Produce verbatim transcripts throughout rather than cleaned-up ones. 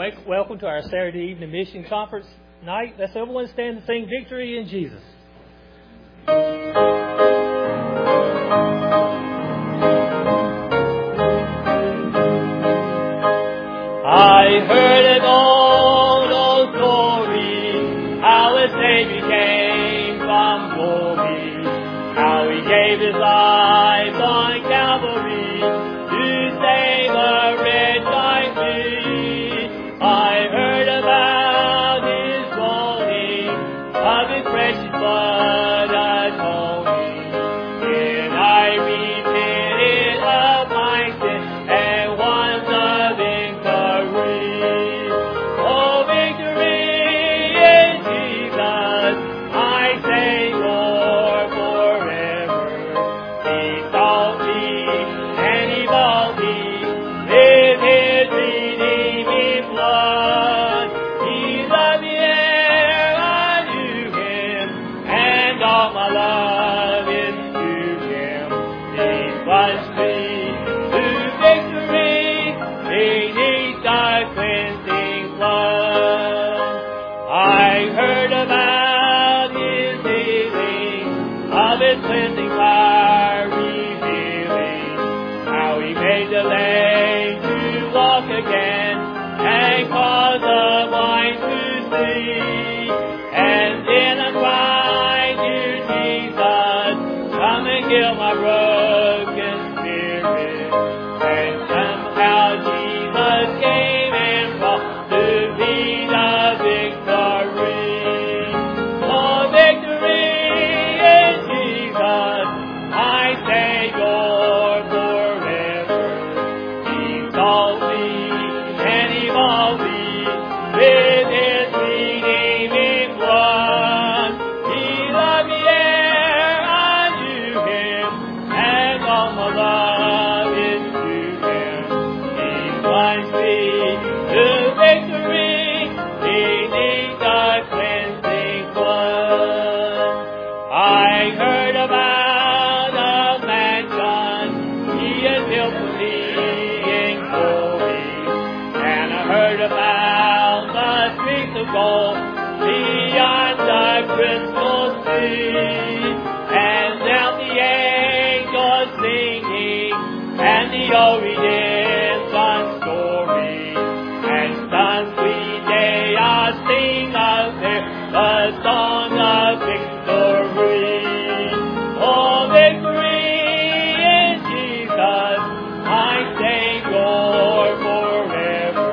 Wake- Welcome to our Saturday evening mission conference night. Let's everyone stand and sing Victory in Jesus. I heard an old, old story, how a Savior came from glory, how He gave His life on Calvary to save a wretch like me. I heard about His groaning, of His precious blood atoning, and I repented of my sin and won the victory. Oh, victory in Jesus, my Savior forever. He sought me and He bought me with His redeeming blood. He loved me ere I knew Him, and all my love is to Him. He plunged me to victory beneath the cleansing flood. I heard about His healing, of His cleansing power revealing, how He made the lame to walk again and caused the blind to see. And then I cried, dear Jesus, come and heal my broken spirit. And somehow Jesus came and brought to me the victory. Oh, victory in Jesus, my Savior forever. He sought me and He bought me with His redeeming blood. He loved me ere I knew Him, and all my love is to Him. He plunged me to victory beneath the cleansing flood. I heard about a mansion He had built for me in glory, and I heard about the streets of gold beyond the crystal sea, and down the angels singing, and the old redemption story, and some sweet day I sing of there the song of victory. Oh, victory in Jesus, my Savior forever.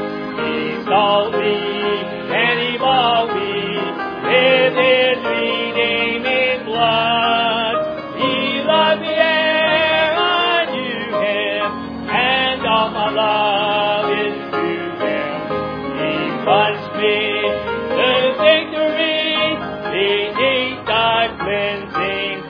He sought me and He bought me with His redeeming blood. He loved me ere I knew Him, and all my love is to Him. He plunged me to victory beneath the cleansing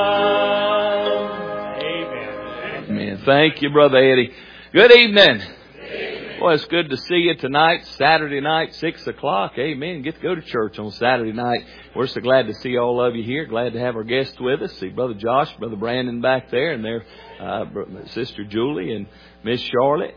flood. Amen. Amen. Thank you, Brother Eddie. Good evening. Well, it's good to see you tonight, Saturday night, six o'clock. Amen. Get to go to church on Saturday night. We're so glad to see all of you here. Glad to have our guests with us. See Brother Josh, Brother Brandon back there, and their uh, Sister Julie and Miss Charlotte.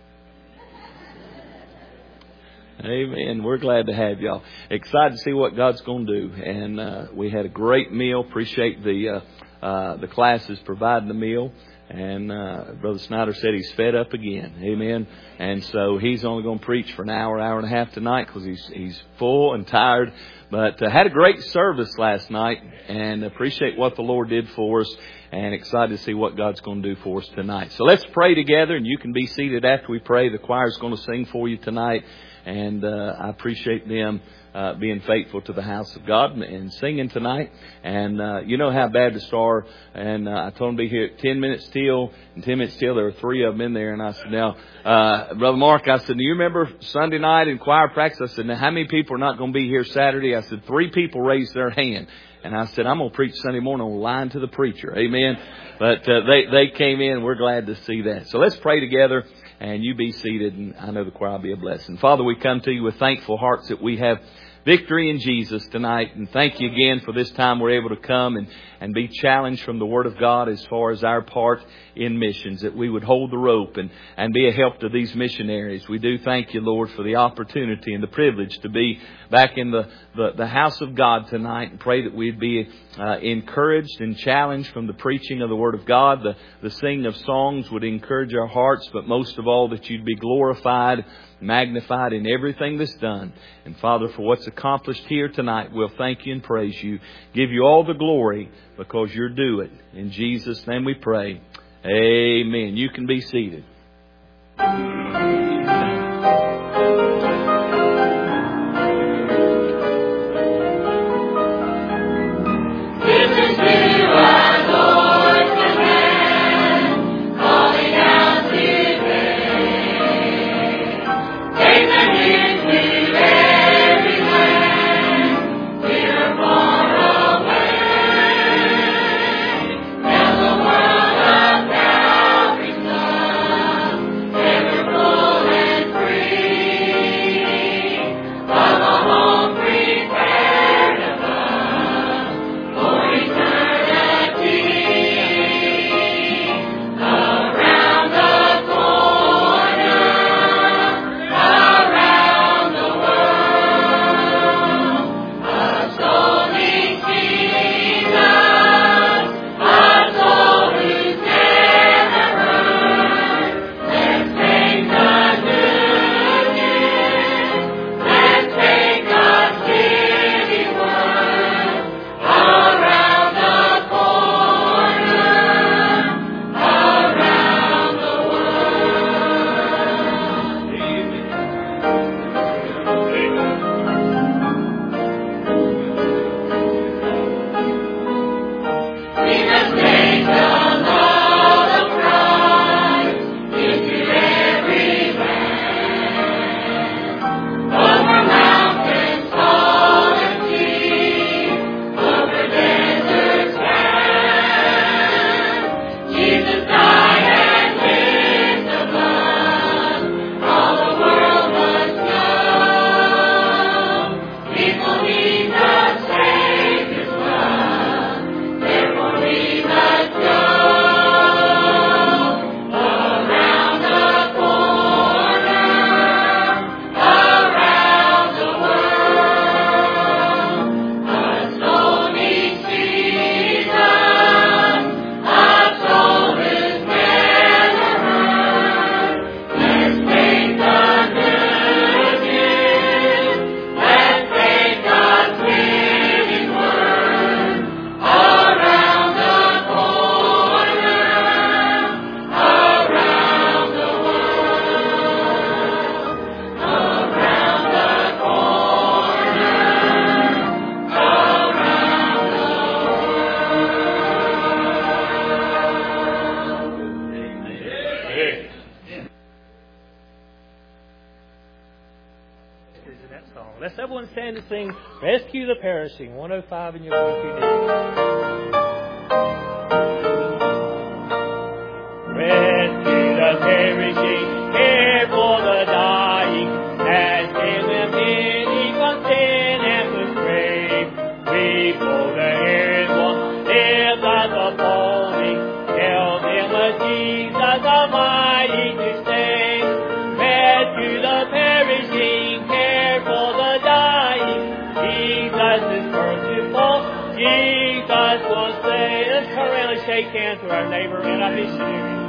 Amen. We're glad to have y'all. Excited to see what God's going to do. And uh, we had a great meal. Appreciate the uh, uh, the classes providing the meal. And uh, Brother Snyder said he's fed up again. Amen. And so he's only going to preach for an hour, hour and a half tonight because he's he's full and tired. But uh, had a great service last night and appreciate what the Lord did for us and excited to see what God's going to do for us tonight. So let's pray together, and you can be seated after we pray. The choir's going to sing for you tonight. And uh, I appreciate them uh, being faithful to the house of God and, and singing tonight. And uh, you know how Baptists are. And uh, I told them to be here at ten minutes till. And ten minutes till, there were three of them in there. And I said, now, uh, Brother Mark, I said, do you remember Sunday night in choir practice? I said, now, how many people are not going to be here Saturday? I said, three people raised their hand. And I said, I'm going to preach Sunday morning on line to the preacher. Amen. But uh, they, they came in. We're glad to see that. So let's pray together. And you be seated, and I know the choir will be a blessing. Father, we come to you with thankful hearts that we have victory in Jesus tonight. And thank you again for this time we're able to come and, and be challenged from the Word of God as far as our part in missions, that we would hold the rope and, and be a help to these missionaries. We do thank you, Lord, for the opportunity and the privilege to be back in the, the, the house of God tonight, and pray that we'd be uh, encouraged and challenged from the preaching of the Word of God. The, the singing of songs would encourage our hearts, but most of all that you'd be glorified, magnified in everything that's done. And Father, for what's accomplished here tonight, we'll thank you and praise you. Give you all the glory because you're due it. In Jesus' name we pray. Amen. You can be seated. Let's everyone stand and sing Rescue the Perishing, one oh five in your book. Rescue the perishing, care for the dying, cast them in even sin and the grave. Weep for the heirs one, live as the falling, tell them of Jesus Almighty to save. Rescue the perishing, care for the dying, Jesus is merciful, Jesus will save. Let's turn around and shake hands with our neighbor and our missionary.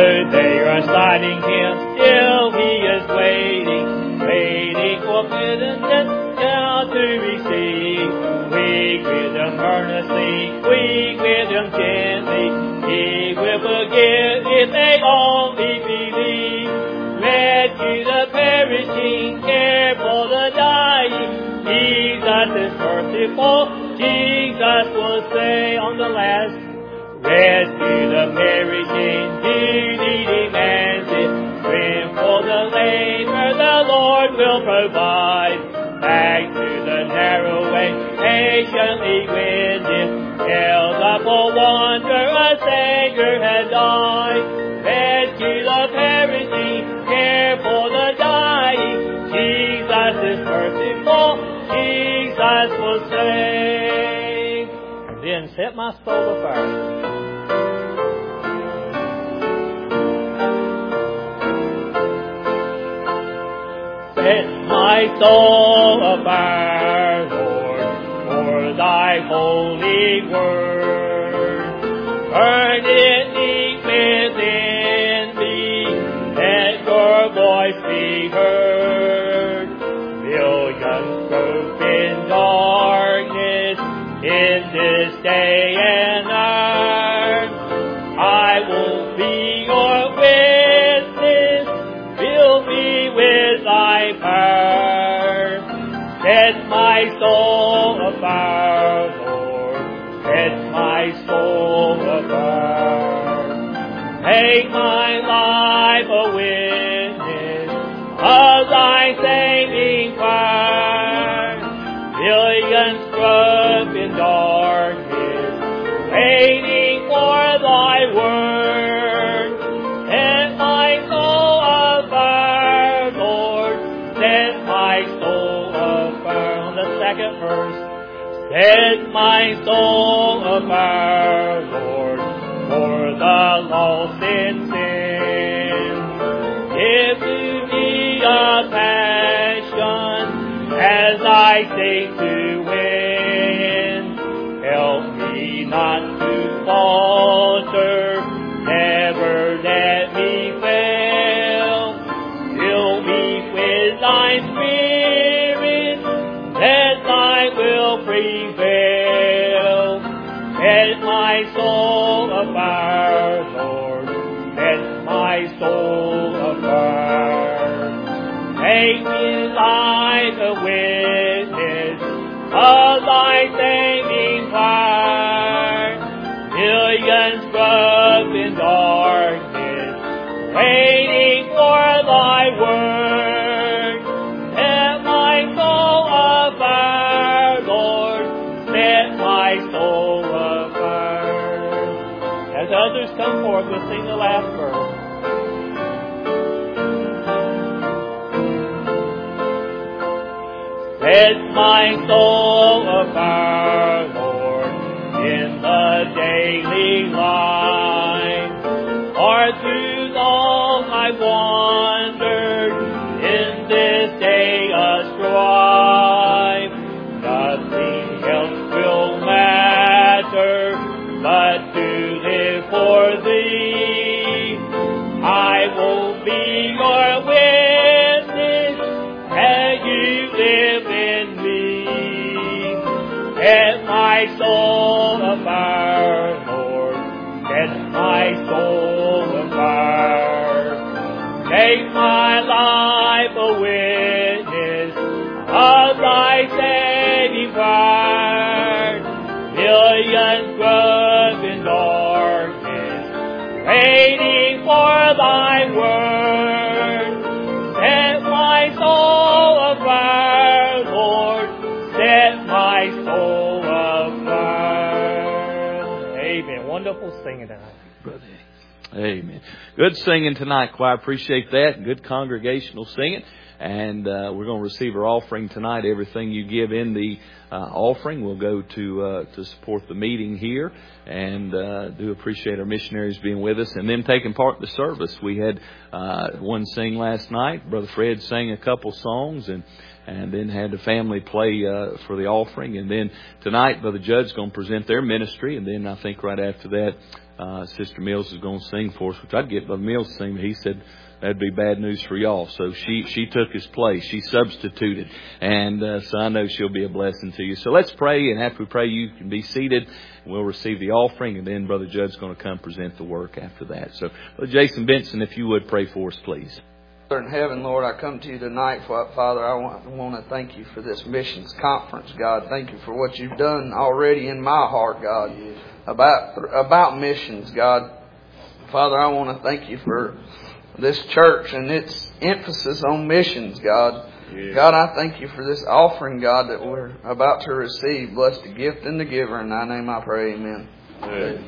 Though they are sliding him, still he is waiting, waiting for penitence now to receive. We greet them earnestly, we greet them gently. He will forgive if they only believe. Rescue the perishing, care for the dying. Jesus is merciful, Jesus will say on the last. Rescue the perishing, duty demands it. Strength for the labor, the Lord will provide. Back to the narrow way, patiently win it. Held up for wonder, a Savior has died. Rescue the perishing, care for the dying. Jesus is merciful, Jesus will save. Then set my soul afire. Set my soul afire, Lord, for thy holy word. Burn it deep within me, let your voice be heard. Millions grope in darkness in this day and hour. I will be your witness, fill me with thy power. Set my soul afire, Lord, set my soul afire. Make my life a witness of thy saving fire. Millions grope in darkness, waiting for thy word. Set my soul afire, Lord, set my soul afire. On the second verse, set my soul afire, Lord, for the lost in sin. Give to me a passion as I seek to win. Help me not to falter, never let me fail. Fill me with thy spirit, let thy will prevail. Set my soul afire, Lord, set my soul afire. Make me life a witness of thy saving fire. Millions grope in darkness, waiting for thy word. Set my soul afire, Lord, set my soul afire. As others come forth, we'll sing the last verse. Set my soul afire, Lord, in the daily life. For too long I've wandered in this day of strife. Nothing else will matter but to live for thee. I will be your witness as you live in me. Set my soul afire, Lord, set my soul afire. Make my life a witness of thy saving fire. Millions grope in darkness, waiting for thy word. Set my soul afire, Lord, set my soul afire. Amen. Wonderful singing tonight. Brother. Amen. Good singing tonight, choir. Appreciate that. Good congregational singing. And uh, we're going to receive our offering tonight. Everything you give in the uh, offering will go to uh, to support the meeting here. And uh, do appreciate our missionaries being with us and then taking part in the service. We had uh, one sing last night. Brother Fred sang a couple songs and and then had the family play uh, for the offering. And then tonight, Brother Judd's going to present their ministry. And then I think right after that, uh, Sister Mills is going to sing for us. We'll I'd get Brother Mills to sing, but he said that'd be bad news for y'all. So she, she took his place. She substituted. And uh, so I know she'll be a blessing to you. So let's pray. And after we pray, you can be seated. We'll receive the offering. And then Brother Judd's going to come present the work after that. So Brother Jason Benson, if you would pray for us, please. Father in heaven, Lord, I come to you tonight, Father. I want, want to thank you for this missions conference, God. Thank you for what you've done already in my heart, God, about about missions, God. Father, I want to thank you for this church and its emphasis on missions, God. Yeah. God, I thank you for this offering, God, that we're about to receive. Bless the gift and the giver. In thy name I pray, amen. Amen.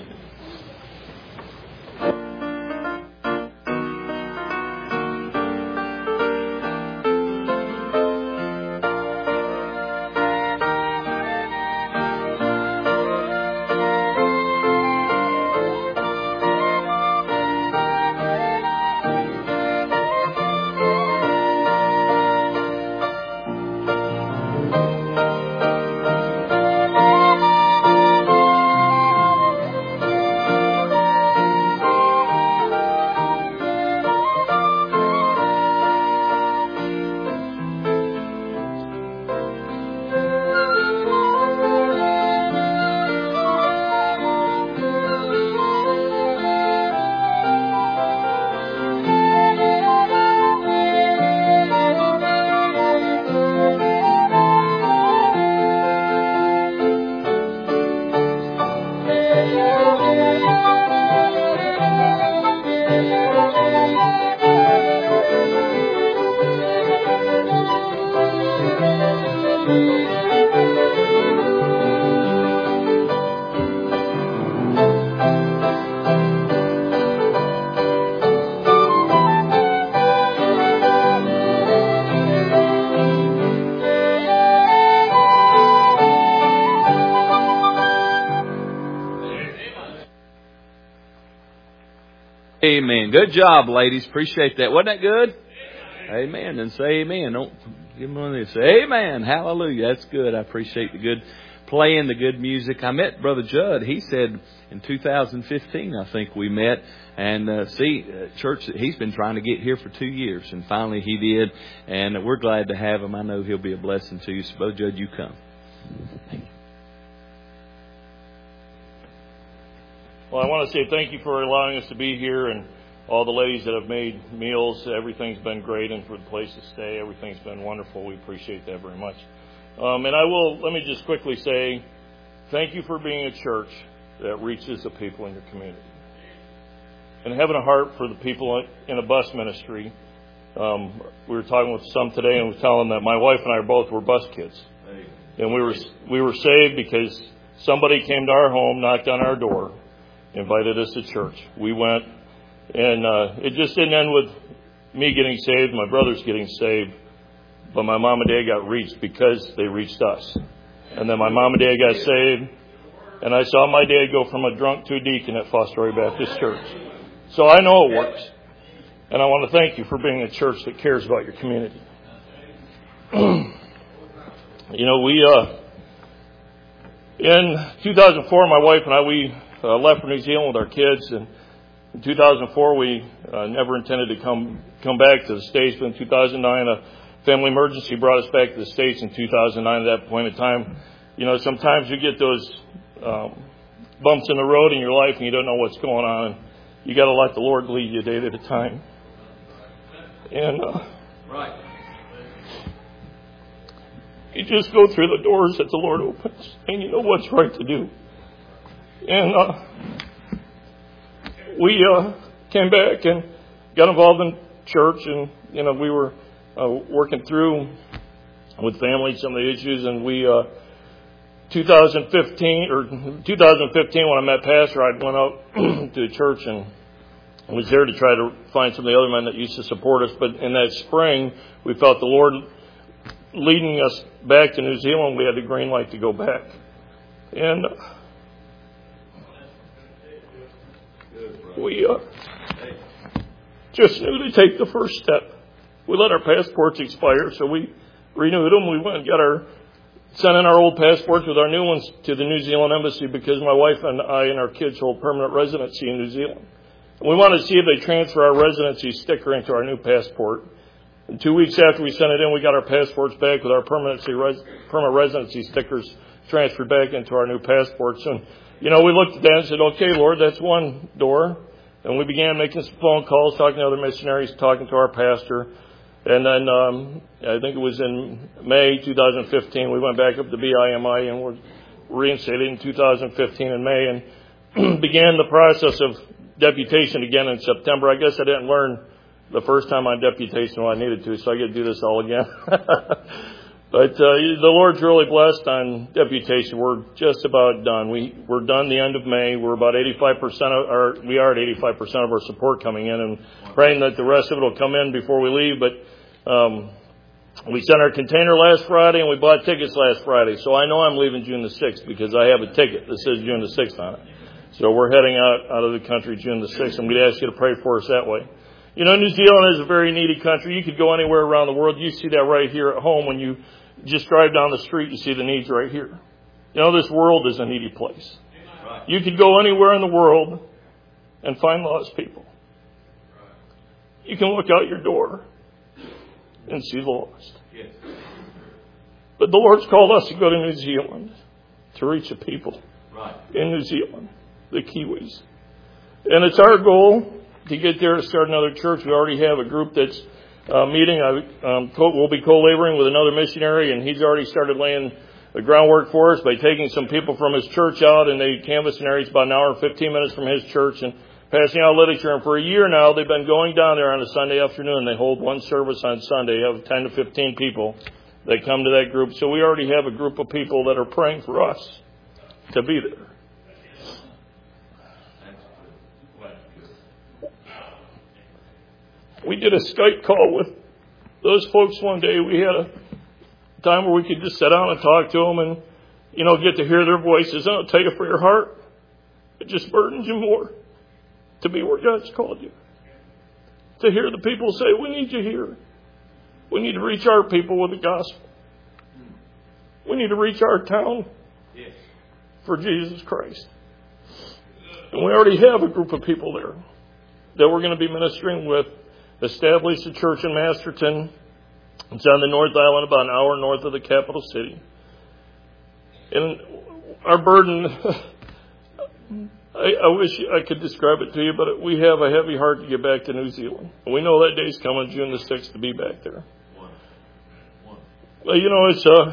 Amen. Good job, ladies. Appreciate that. Wasn't that good? Amen. Amen. And say amen. Don't give them one of these. Say amen. Hallelujah. That's good. I appreciate the good playing, the good music. I met Brother Judd. He said in two thousand fifteen, I think we met. And uh, see, uh, church, he's been trying to get here for two years. And finally he did. And we're glad to have him. I know he'll be a blessing to you. So, Brother Judd, you come. Thank you. Well, I want to say thank you for allowing us to be here, and all the ladies that have made meals. Everything's been great, and for the place to stay, everything's been wonderful. We appreciate that very much. Um, and I will, let me just quickly say, thank you for being a church that reaches the people in your community. And having a heart for the people in a bus ministry. Um, we were talking with some today, and we were telling them that my wife and I both were bus kids. And we were we were saved because somebody came to our home, knocked on our door, invited us to church. We went, and uh, it just didn't end with me getting saved, my brothers getting saved, but my mom and dad got reached because they reached us. And then my mom and dad got saved, and I saw my dad go from a drunk to a deacon at Foster Baptist Church. So I know it works. And I want to thank you for being a church that cares about your community. You know, we, uh, in two thousand four, my wife and I, we uh, left for New Zealand with our kids, and in two thousand four, we uh, never intended to come come back to the States, but in two thousand nine, a family emergency brought us back to the States in two thousand nine. At that point in time, you know, sometimes you get those um, bumps in the road in your life and you don't know what's going on. You got to let the Lord lead you a day at a time. And uh, right. You just go through the doors that the Lord opens, and you know what's right to do. And uh, we uh, came back and got involved in church, and you know we were uh, working through with family some of the issues. And we, uh, twenty fifteen or twenty fifteen, when I met Pastor, I went out to the church and was there to try to find some of the other men that used to support us. But in that spring, we felt the Lord leading us back to New Zealand. We had the green light to go back. And we uh, just knew to take the first step. We let our passports expire, so we renewed them. We went and got our, sent in our old passports with our new ones to the New Zealand Embassy because my wife and I and our kids hold permanent residency in New Zealand. We wanted to see if they transfer our residency sticker into our new passport. And two weeks after we sent it in, we got our passports back with our permanency res- permanent residency stickers transferred back into our new passports. And, you know, we looked at that and said, okay, Lord, that's one door. And we began making some phone calls, talking to other missionaries, talking to our pastor. And then um, I think it was in May two thousand fifteen, we went back up to B I M I and were reinstated in two thousand fifteen in May and began the process of deputation again in September. I guess I didn't learn the first time on deputation what I needed to, so I get to do this all again. But uh, the Lord's really blessed on deputation. We're just about done. We, we're done the end of May. We're about eighty-five percent of our, we are at eighty-five percent of our support coming in and praying that the rest of it will come in before we leave. But um, we sent our container last Friday and we bought tickets last Friday. So I know I'm leaving June the sixth because I have a ticket that says June the sixth on it. So we're heading out, out of the country June the sixth. I'm going to ask you to pray for us that way. You know, New Zealand is a very needy country. You could go anywhere around the world. You see that right here at home when you just drive down the street. You see the needs right here. You know, this world is a needy place. You could go anywhere in the world and find lost people. You can look out your door and see the lost. But the Lord's called us to go to New Zealand to reach the people in New Zealand, the Kiwis. And it's our goal to get there to start another church. We already have a group that's uh, meeting. I, um, co- we'll be co-laboring with another missionary, and he's already started laying the groundwork for us by taking some people from his church out, and they canvass an area. It's about an hour and fifteen minutes from his church, and passing out literature. And for a year now, they've been going down there on a Sunday afternoon. They hold one service on Sunday. They have ten to fifteen people that come to that group. So we already have a group of people that are praying for us to be there. We did a Skype call with those folks one day. We had a time where we could just sit down and talk to them and, you know, get to hear their voices. And I'll tell you, for your heart, it just burdens you more to be where God's called you. To hear the people say, we need you here. We need to reach our people with the gospel. We need to reach our town for Jesus Christ. And we already have a group of people there that we're going to be ministering with. Established a church in Masterton. It's on the North Island, about an hour north of the capital city. And our burden, I, I wish I could describe it to you, but we have a heavy heart to get back to New Zealand. We know that day's coming, June the sixth, to be back there. Well, you know, it's uh,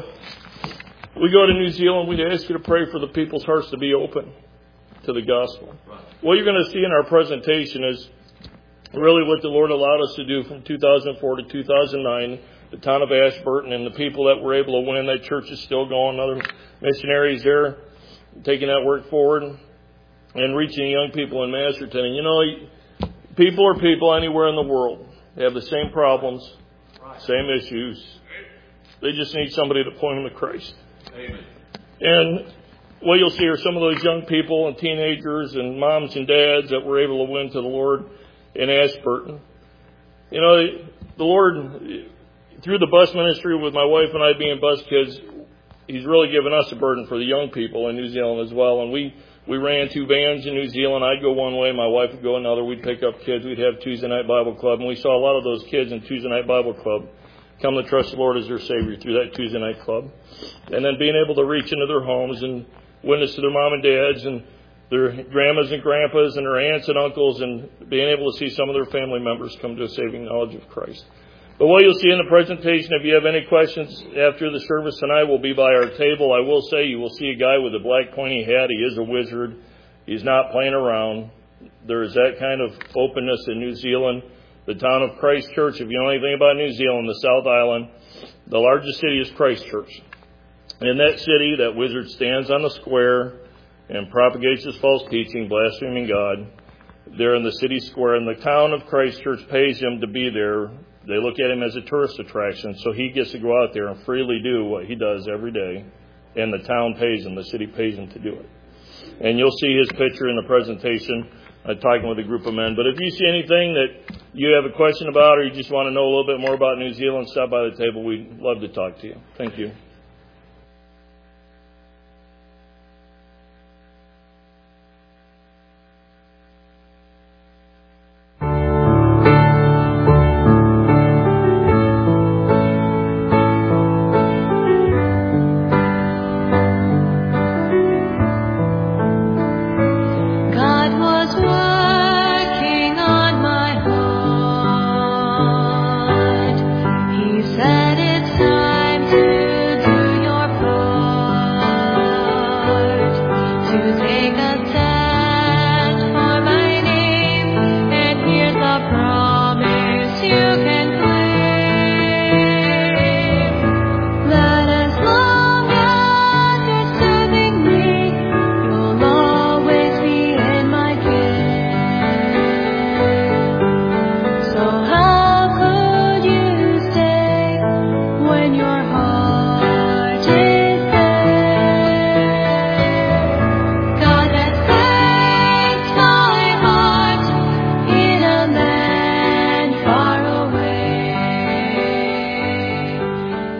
we go to New Zealand, we ask you to pray for the people's hearts to be open to the gospel. What you're going to see in our presentation is really what the Lord allowed us to do from two thousand four to two thousand nine, the town of Ashburton, and the people that were able to win. That church is still going. Other missionaries there taking that work forward and reaching young people in Masterton. And you know, people are people anywhere in the world. They have the same problems, same issues. They just need somebody to point them to Christ. Amen. And what you'll see are some of those young people and teenagers and moms and dads that were able to win to the Lord in Ashburton. You know, the Lord, through the bus ministry with my wife and I being bus kids, He's really given us a burden for the young people in New Zealand as well. And we, we ran two vans in New Zealand. I'd go one way, my wife would go another. We'd pick up kids. We'd have Tuesday Night Bible Club. And we saw a lot of those kids in Tuesday Night Bible Club come to trust the Lord as their Savior through that Tuesday Night Club. And then being able to reach into their homes and witness to their mom and dads and their grandmas and grandpas and their aunts and uncles, and being able to see some of their family members come to a saving knowledge of Christ. But what you'll see in the presentation, if you have any questions after the service tonight, will be by our table. I will say you will see a guy with a black pointy hat. He is a wizard. He's not playing around. There is that kind of openness in New Zealand. The town of Christ Church, if you know anything about New Zealand, the South Island, the largest city is Christ Church. In that city, that wizard stands on the square and propagates his false teaching, blaspheming God. They're in the city square, and the town of Christ Church pays him to be there. They look at him as a tourist attraction, so he gets to go out there and freely do what he does every day, and the town pays him, the city pays him to do it. And you'll see his picture in the presentation, uh, talking with a group of men. But if you see anything that you have a question about, or you just want to know a little bit more about New Zealand, stop by the table. We'd love to talk to you. Thank you.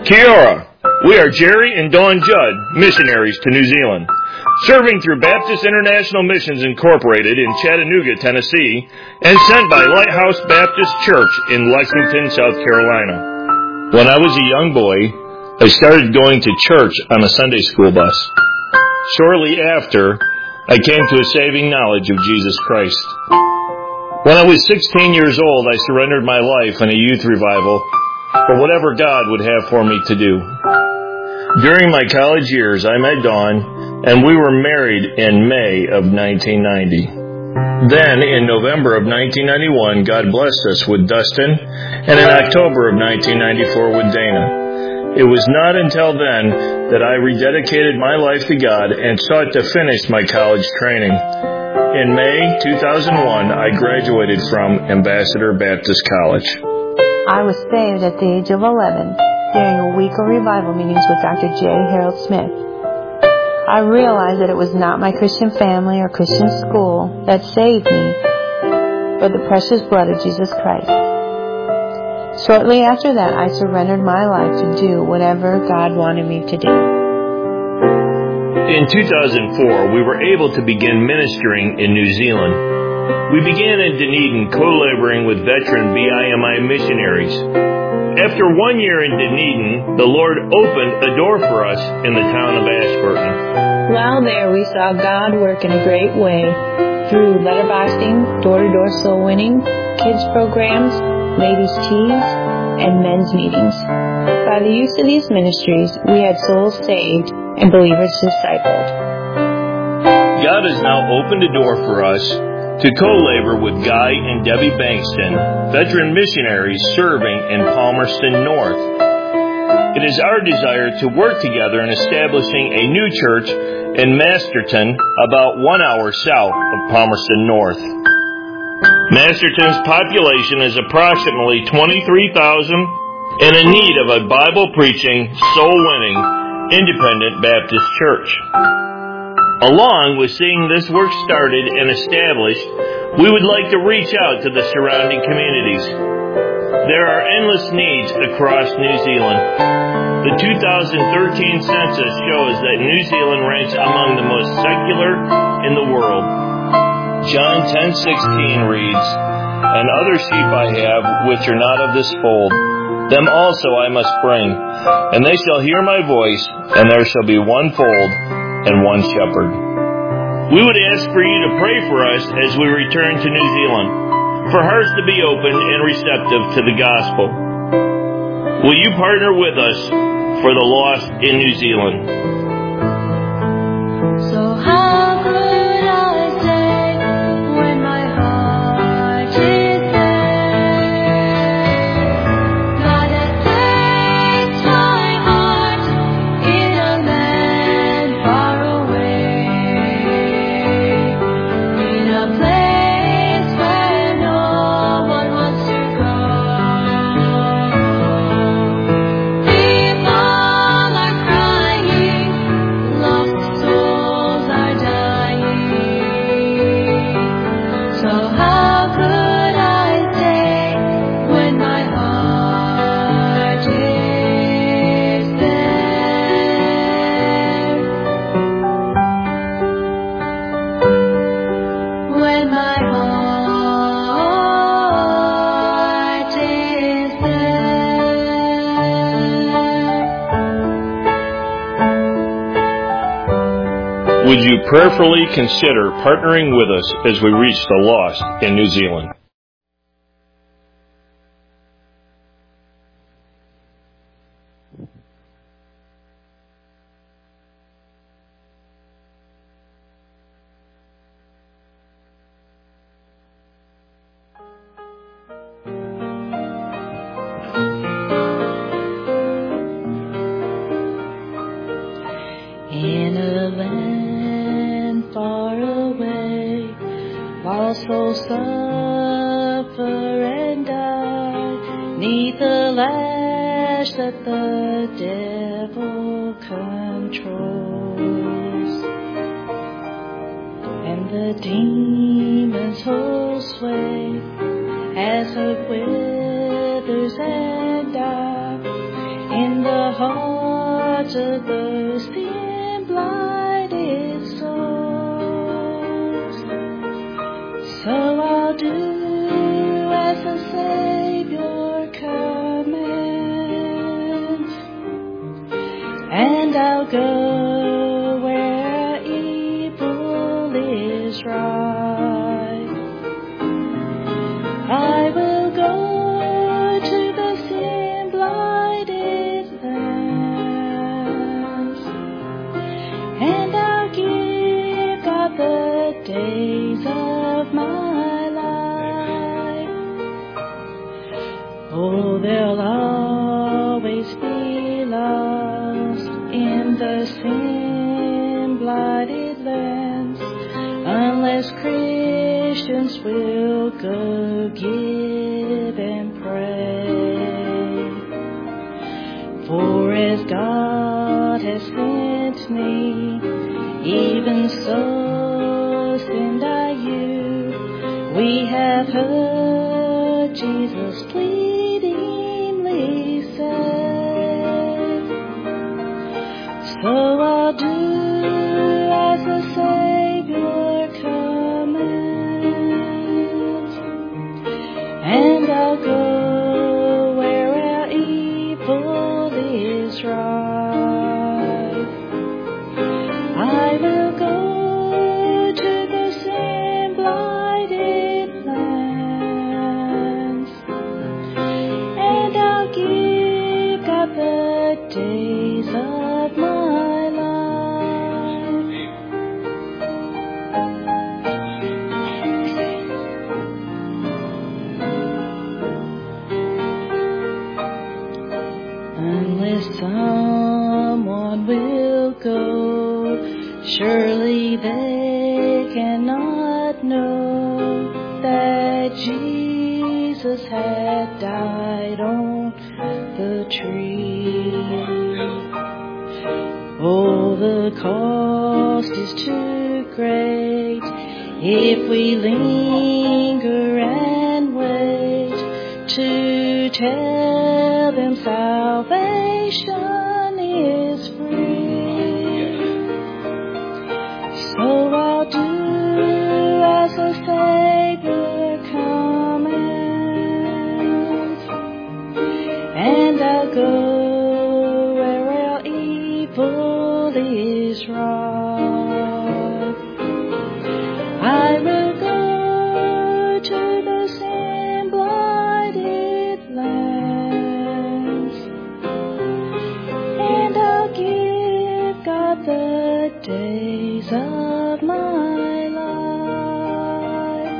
Kia ora. We are Jerry and Dawn Judd, missionaries to New Zealand, serving through Baptist International Missions Incorporated in Chattanooga, Tennessee, and sent by Lighthouse Baptist Church in Lexington, South Carolina. When I was a young boy, I started going to church on a Sunday school bus. Shortly after, I came to a saving knowledge of Jesus Christ. When I was sixteen years old, I surrendered my life in a youth revival for whatever God would have for me to do. During my college years, I met Dawn, and we were married in May of nineteen ninety. Then, in November of nineteen ninety-one, God blessed us with Dustin, and in October of nineteen ninety-four with Dana. It was not until then that I rededicated my life to God and sought to finish my college training. In May two thousand one, I graduated from Ambassador Baptist College. I was saved at the age of eleven during a week of revival meetings with Doctor J. Harold Smith. I realized that it was not my Christian family or Christian school that saved me, but the precious blood of Jesus Christ. Shortly after that, I surrendered my life to do whatever God wanted me to do. In two thousand four, we were able to begin ministering in New Zealand. We began in Dunedin co-laboring with veteran B I M I missionaries. After one year in Dunedin, the Lord opened a door for us in the town of Ashburton. While there, we saw God work in a great way through letterboxing, door-to-door soul winning, kids programs, ladies' teas, and men's meetings. By the use of these ministries, we had souls saved and believers discipled. God has now opened a door for us to co-labor with Guy and Debbie Bankston, veteran missionaries serving in Palmerston North. It is our desire to work together in establishing a new church in Masterton, about one hour south of Palmerston North. Masterton's population is approximately twenty-three thousand and in need of a Bible-preaching, soul-winning, independent Baptist church. Along with seeing this work started and established, we would like to reach out to the surrounding communities. There are endless needs across New Zealand. The two thousand thirteen census shows that New Zealand ranks among the most secular in the world. John ten sixteen reads, "And other sheep I have, which are not of this fold, them also I must bring, and they shall hear my voice, and there shall be one fold and one shepherd." We would ask for you to pray for us as we return to New Zealand, for hearts to be open and receptive to the gospel. Will you partner with us for the lost in New Zealand? So how could I say when my heart is there? God has placed my heart in a land far away, in a place where no one wants to go. People are crying, lost souls are dying. So how could I say when my heart is there? When my heart is there. Would you prayerfully consider partnering with us as we reach the lost in New Zealand? In a land far away, while souls suffer and die, 'neath the lash that the devil controls, and the demons hold sway as hope withers and die. In the hearts of those sin-blinded souls. So I'll do as the Savior commands, and I'll go where evil is right. I will go to the sin-blinded lands, and I'll give God the days of my life. Oh, there'll always be lost in the sin-blinded lands, unless Christians will go give and pray. For as God has sent me, even so send I you. We have heard Jesus pleadingly say, so I'll do as the Savior commands, and I'll go where evil is right. I will go to the sin-blinded lands, and I'll give God the days of my life. Unless someone will go, surely they cannot know that Jesus had died on the tree. Oh, the cost is too great if we linger and wait to tell them salvation is free. So I'll do as the Savior commands, and I'll go where all evil is right. I will go to the sin-blinded lands, and I'll give God the days of my life.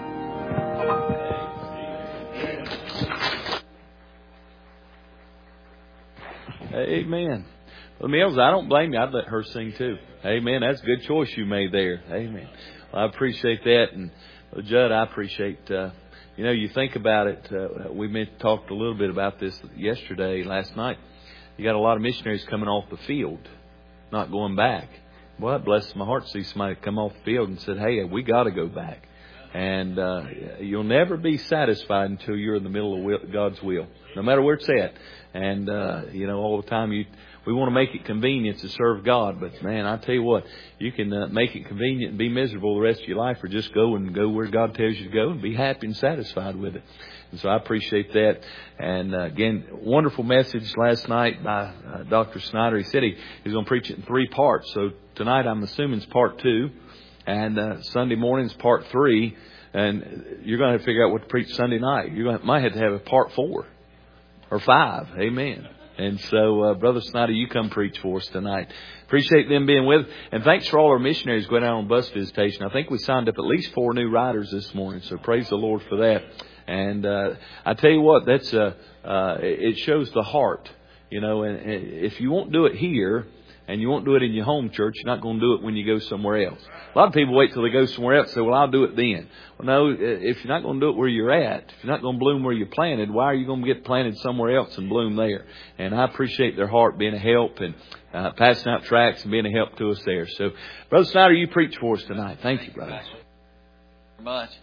Amen. Well, Mills, I don't blame you. I'd let her sing too. Amen. That's a good choice you made there. Amen. Well, I appreciate that. And well, Judd, I appreciate, uh, you know, you think about it. Uh, we meant, talked a little bit about this yesterday, last night. You got a lot of missionaries coming off the field, not going back. Well, it blesses my heart to see somebody come off the field and said, hey, we got to go back. And uh, you'll never be satisfied until you're in the middle of will, God's will, no matter where it's at. And, uh, you know, all the time you we want to make it convenient to serve God. But, man, I tell you what, you can uh, make it convenient and be miserable the rest of your life, or just go and go where God tells you to go and be happy and satisfied with it. And so I appreciate that. And, uh, again, wonderful message last night by uh, Doctor Snyder. He said he, he's going to preach it in three parts. So tonight I'm assuming it's part two. And uh, Sunday morning is part three. And you're going to have to figure out what to preach Sunday night. You might have to have a part four or five. Amen. And so, uh, Brother Snyder, you come preach for us tonight. Appreciate them being with us. And thanks for all our missionaries going out on bus visitation. I think we signed up at least four new riders this morning. So praise the Lord for that. And uh, I tell you what, that's uh, uh, it shows the heart. You know, and, and if you won't do it here, and you won't do it in your home church, you're not going to do it when you go somewhere else. A lot of people wait till they go somewhere else and say, well, I'll do it then. Well, no, if you're not going to do it where you're at, if you're not going to bloom where you're planted, why are you going to get planted somewhere else and bloom there? And I appreciate their heart being a help and uh, passing out tracts and being a help to us there. So, Brother Snyder, you preach for us tonight. Thank you, brother. Thank you very much.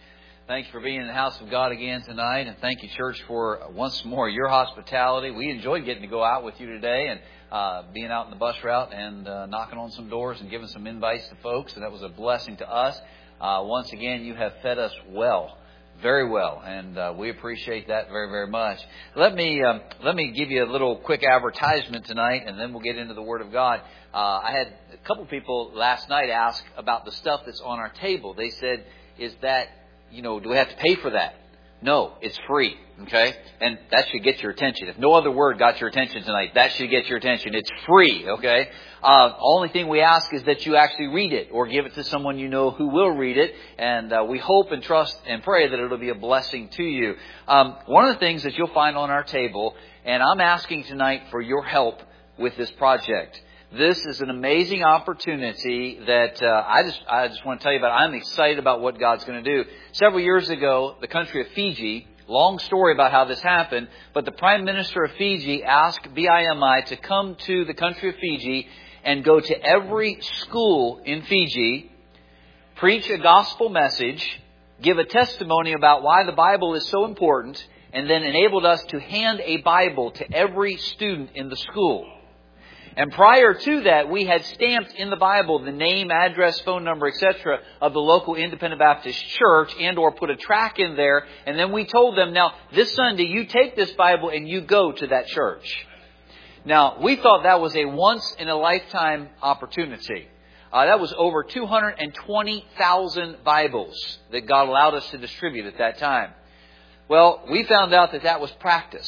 Thank you for being in the house of God again tonight. And thank you, church, for once more your hospitality. We enjoyed getting to go out with you today and uh, being out in the bus route and uh, knocking on some doors and giving some invites to folks. And that was a blessing to us. Uh, once again, you have fed us well. Very well, and uh, we appreciate that very, very much. Let me um, let me give you a little quick advertisement tonight, and then we'll get into the Word of God. Uh, I had a couple people last night ask about the stuff that's on our table. They said, "Is that, you know, do we have to pay for that?" No, it's free, okay? And that should get your attention. If no other word got your attention tonight, that should get your attention. It's free, okay? Uh, only thing we ask is that you actually read it or give it to someone you know who will read it. And uh, we hope and trust and pray that it'll be a blessing to you. Um, one of the things that you'll find on our table, and I'm asking tonight for your help with this project. This is an amazing opportunity that uh, I just I just want to tell you about. I'm excited about what God's going to do. Several years ago, the country of Fiji, long story about how this happened, but the Prime Minister of Fiji asked B I M I to come to the country of Fiji and go to every school in Fiji, preach a gospel message, give a testimony about why the Bible is so important, and then enabled us to hand a Bible to every student in the school. And prior to that, we had stamped in the Bible the name, address, phone number, et cetera of the local Independent Baptist church and or put a tract in there. And then we told them, now, this Sunday, you take this Bible and you go to that church. Now, we thought that was a once-in-a-lifetime opportunity. Uh, that was over two hundred twenty thousand Bibles that God allowed us to distribute at that time. Well, we found out that that was practice.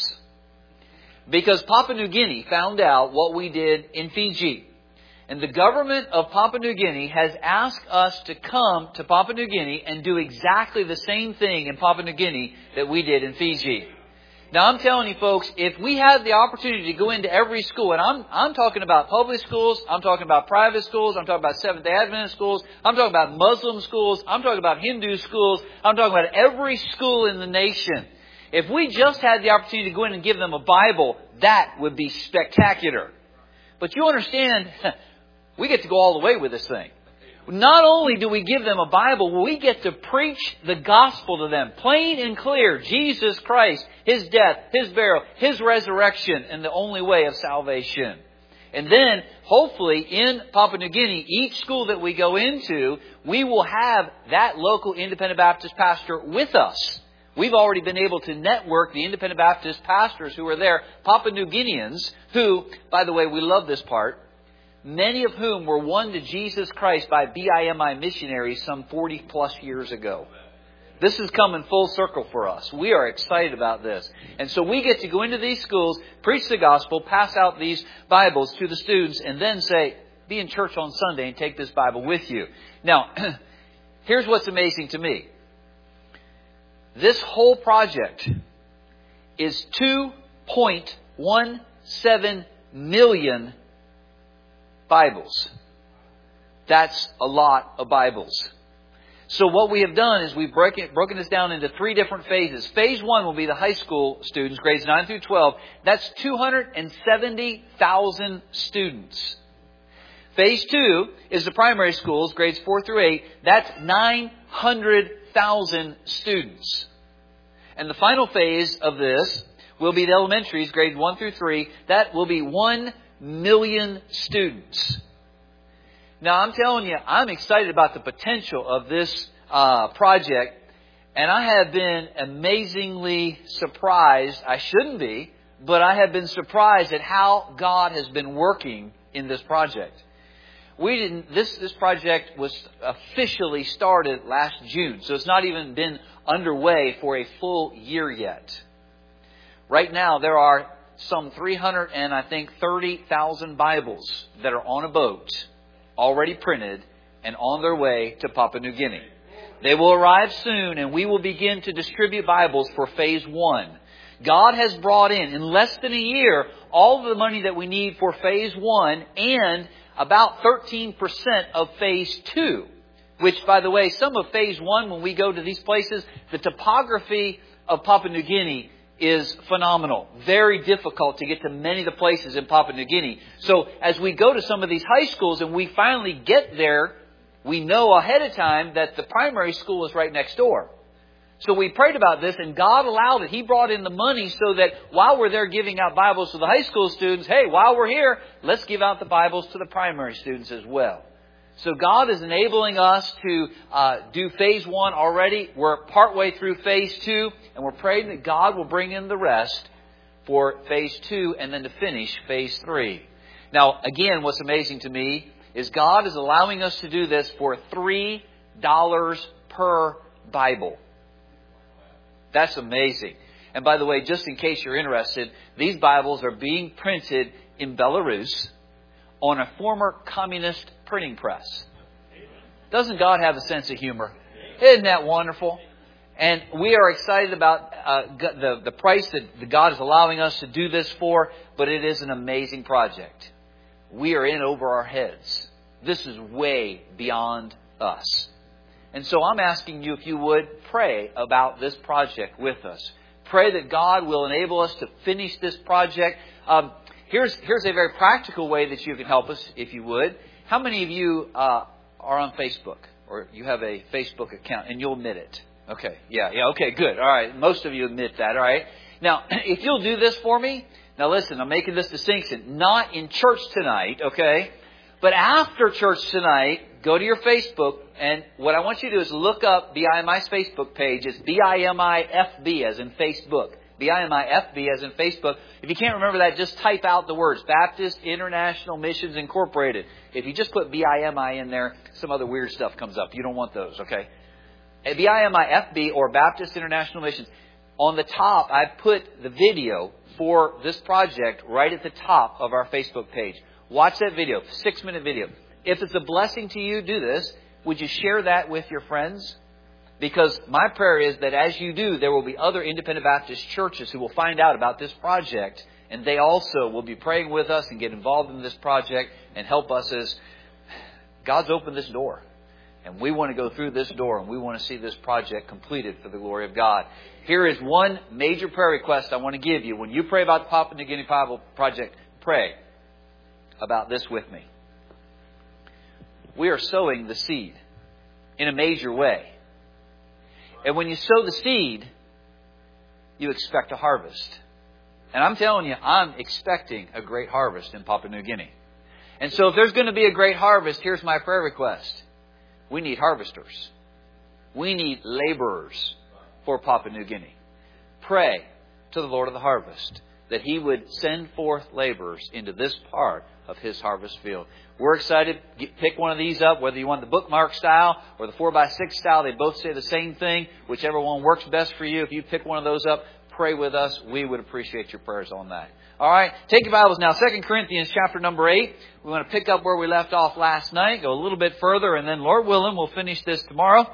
Because Papua New Guinea found out what we did in Fiji. And the government of Papua New Guinea has asked us to come to Papua New Guinea and do exactly the same thing in Papua New Guinea that we did in Fiji. Now, I'm telling you, folks, if we had the opportunity to go into every school, and I'm I'm talking about public schools, I'm talking about private schools, I'm talking about Seventh-day Adventist schools, I'm talking about Muslim schools, I'm talking about Hindu schools, I'm talking about every school in the nation. If we just had the opportunity to go in and give them a Bible, that would be spectacular. But you understand, we get to go all the way with this thing. Not only do we give them a Bible, we get to preach the gospel to them. Plain and clear. Jesus Christ, His death, His burial, His resurrection, and the only way of salvation. And then, hopefully, in Papua New Guinea, each school that we go into, we will have that local Independent Baptist pastor with us. We've already been able to network the Independent Baptist pastors who are there, Papua New Guineans, who, by the way, we love this part, many of whom were won to Jesus Christ by B I M I missionaries some forty plus years ago. This is coming full circle for us. We are excited about this. And so we get to go into these schools, preach the gospel, pass out these Bibles to the students, and then say, be in church on Sunday and take this Bible with you. Now, here's what's amazing to me. This whole project is two point one seven million Bibles. That's a lot of Bibles. So what we have done is we've broken, broken this down into three different phases. Phase one will be the high school students, grades nine through twelve. That's two hundred seventy thousand students. Phase two is the primary schools, grades four through eight. That's nine hundred thousand students. And the final phase of this will be the elementaries, grades one through three. That will be one million students. Now, I'm telling you, I'm excited about the potential of this uh, project. And I have been amazingly surprised. I shouldn't be, but I have been surprised at how God has been working in this project. We didn't. This this project was officially started last June, so it's not even been underway for a full year yet. Right now, there are some three hundred and I think thirty thousand Bibles that are on a boat, already printed, and on their way to Papua New Guinea. They will arrive soon, and we will begin to distribute Bibles for phase one. God has brought in, in less than a year, all the money that we need for phase one and about thirteen percent of phase two. Which, by the way, some of phase one, when we go to these places, the topography of Papua New Guinea is phenomenal. Very difficult to get to many of the places in Papua New Guinea. So as we go to some of these high schools and we finally get there, we know ahead of time that the primary school is right next door. So we prayed about this, and God allowed it. He brought in the money so that while we're there giving out Bibles to the high school students, hey, while we're here, let's give out the Bibles to the primary students as well. So God is enabling us to uh, do phase one already. We're partway through phase two, and we're praying that God will bring in the rest for phase two and then to finish phase three. Now, again, what's amazing to me is God is allowing us to do this for three dollars per Bible. That's amazing. And by the way, just in case you're interested, these Bibles are being printed in Belarus on a former communist printing press. Doesn't God have a sense of humor? Isn't that wonderful? And we are excited about uh, the, the price that God is allowing us to do this for, but it is an amazing project. We are in over our heads. This is way beyond us. And so I'm asking you, if you would, pray about this project with us. Pray that God will enable us to finish this project. Um, here's, here's a very practical way that you can help us, if you would. How many of you uh, are on Facebook? Or you have a Facebook account and you'll admit it? Okay, yeah, yeah, okay, good. All right, most of you admit that, all right? Now, if you'll do this for me, now listen, I'm making this distinction, not in church tonight, okay? But after church tonight, go to your Facebook, and what I want you to do is look up B I M I's Facebook page. It's B I M I F B as in Facebook. B I M I F B as in Facebook. If you can't remember that, just type out the words Baptist International Missions Incorporated. If you just put B I M I in there, some other weird stuff comes up. You don't want those, okay? B I M I F B or Baptist International Missions. On the top, I've put the video for this project right at the top of our Facebook page. Watch that video, six minute video. If it's a blessing to you, do this. Would you share that with your friends? Because my prayer is that as you do, there will be other independent Baptist churches who will find out about this project, and they also will be praying with us and get involved in this project and help us as God's opened this door. And we want to go through this door, and we want to see this project completed for the glory of God. Here is one major prayer request I want to give you. When you pray about the Papua New Guinea Bible Project, pray about this with me. We are sowing the seed in a major way. And when you sow the seed, you expect a harvest. And I'm telling you, I'm expecting a great harvest in Papua New Guinea. And so if there's going to be a great harvest, here's my prayer request. We need harvesters. We need laborers for Papua New Guinea. Pray to the Lord of the harvest that He would send forth laborers into this part of His harvest field. We're excited. Get, pick one of these up, whether you want the bookmark style or the four by six style. They both say the same thing. Whichever one works best for you. If you pick one of those up, pray with us. We would appreciate your prayers on that. All right. Take your Bibles now. Second Corinthians chapter number eight. We want to pick up where we left off last night. Go a little bit further. And then, Lord willing, we'll finish this tomorrow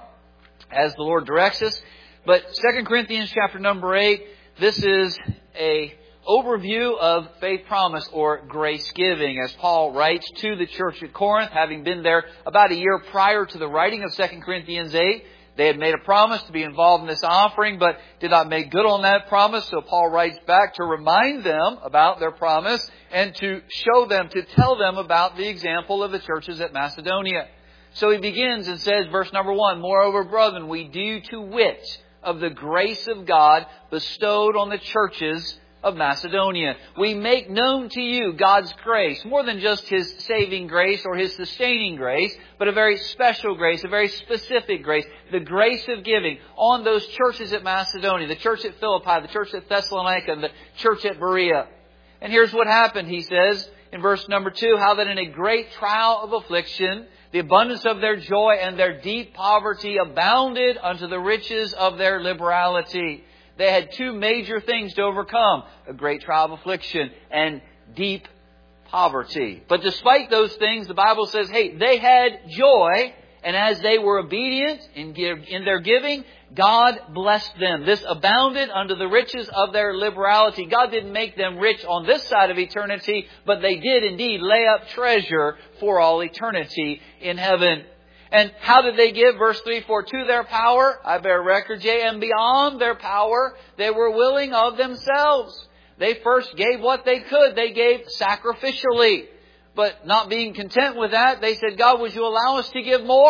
as the Lord directs us. But Second Corinthians chapter number eight. This is a overview of faith promise or grace giving, as Paul writes to the church at Corinth, having been there about a year prior to the writing of Second Corinthians eight. They had made a promise to be involved in this offering, but did not make good on that promise. So Paul writes back to remind them about their promise and to show them, to tell them about the example of the churches at Macedonia. So he begins and says, verse number one, "Moreover, brethren, we do to wit of the grace of God bestowed on the churches of Macedonia. We make known to you God's grace, more than just His saving grace or His sustaining grace, but a very special grace, a very specific grace, the grace of giving on those churches at Macedonia, the church at Philippi, the church at Thessalonica, and the church at Berea." And here's what happened, he says in verse number two, "How that in a great trial of affliction, the abundance of their joy and their deep poverty abounded unto the riches of their liberality." They had two major things to overcome: a great trial of affliction and deep poverty. But despite those things, the Bible says, hey, they had joy. And as they were obedient in, give, in their giving, God blessed them. This abounded unto the riches of their liberality. God didn't make them rich on this side of eternity, but they did indeed lay up treasure for all eternity in heaven. And how did they give? Verse three, "For to their power, I bear record, yea, and beyond their power, they were willing of themselves." They first gave what they could. They gave sacrificially. But not being content with that, they said, "God, would you allow us to give more?"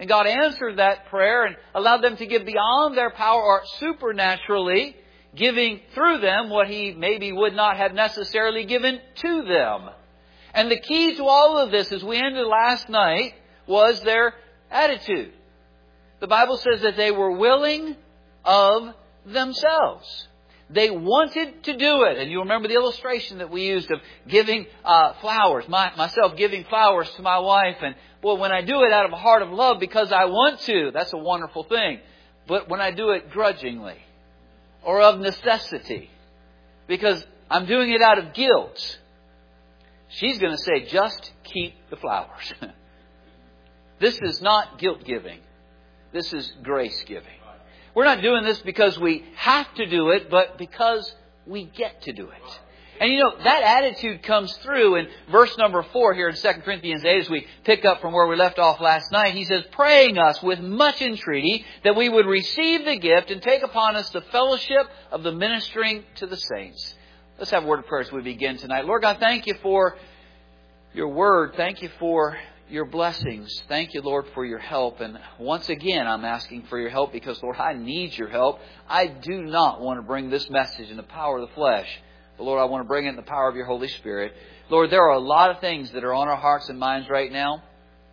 And God answered that prayer and allowed them to give beyond their power or supernaturally, giving through them what He maybe would not have necessarily given to them. And the key to all of this, as we ended last night, was their attitude. The Bible says that they were willing of themselves. They wanted to do it. And you remember the illustration that we used of giving uh, flowers. My, myself giving flowers to my wife. And boy, when I do it out of a heart of love because I want to, that's a wonderful thing. But when I do it grudgingly or of necessity because I'm doing it out of guilt, she's going to say, just keep the flowers. This is not guilt giving. This is grace giving. We're not doing this because we have to do it, but because we get to do it. And you know, that attitude comes through in verse number four here in Second Corinthians eight as we pick up from where we left off last night. He says, praying us with much entreaty that we would receive the gift and take upon us the fellowship of the ministering to the saints. Let's have a word of prayer as we begin tonight. Lord God, thank you for your word. Thank you for your blessings. Thank you, Lord, for your help. And once again, I'm asking for your help because, Lord, I need your help. I do not want to bring this message in the power of the flesh. But, Lord, I want to bring it in the power of your Holy Spirit. Lord, there are a lot of things that are on our hearts and minds right now.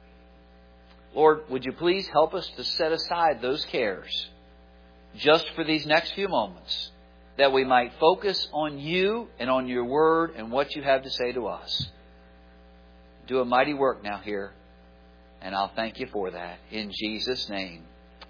Lord, would you please help us to set aside those cares just for these next few moments, that we might focus on you and on your word and what you have to say to us. Do a mighty work now here, and I'll thank you for that. In Jesus' name,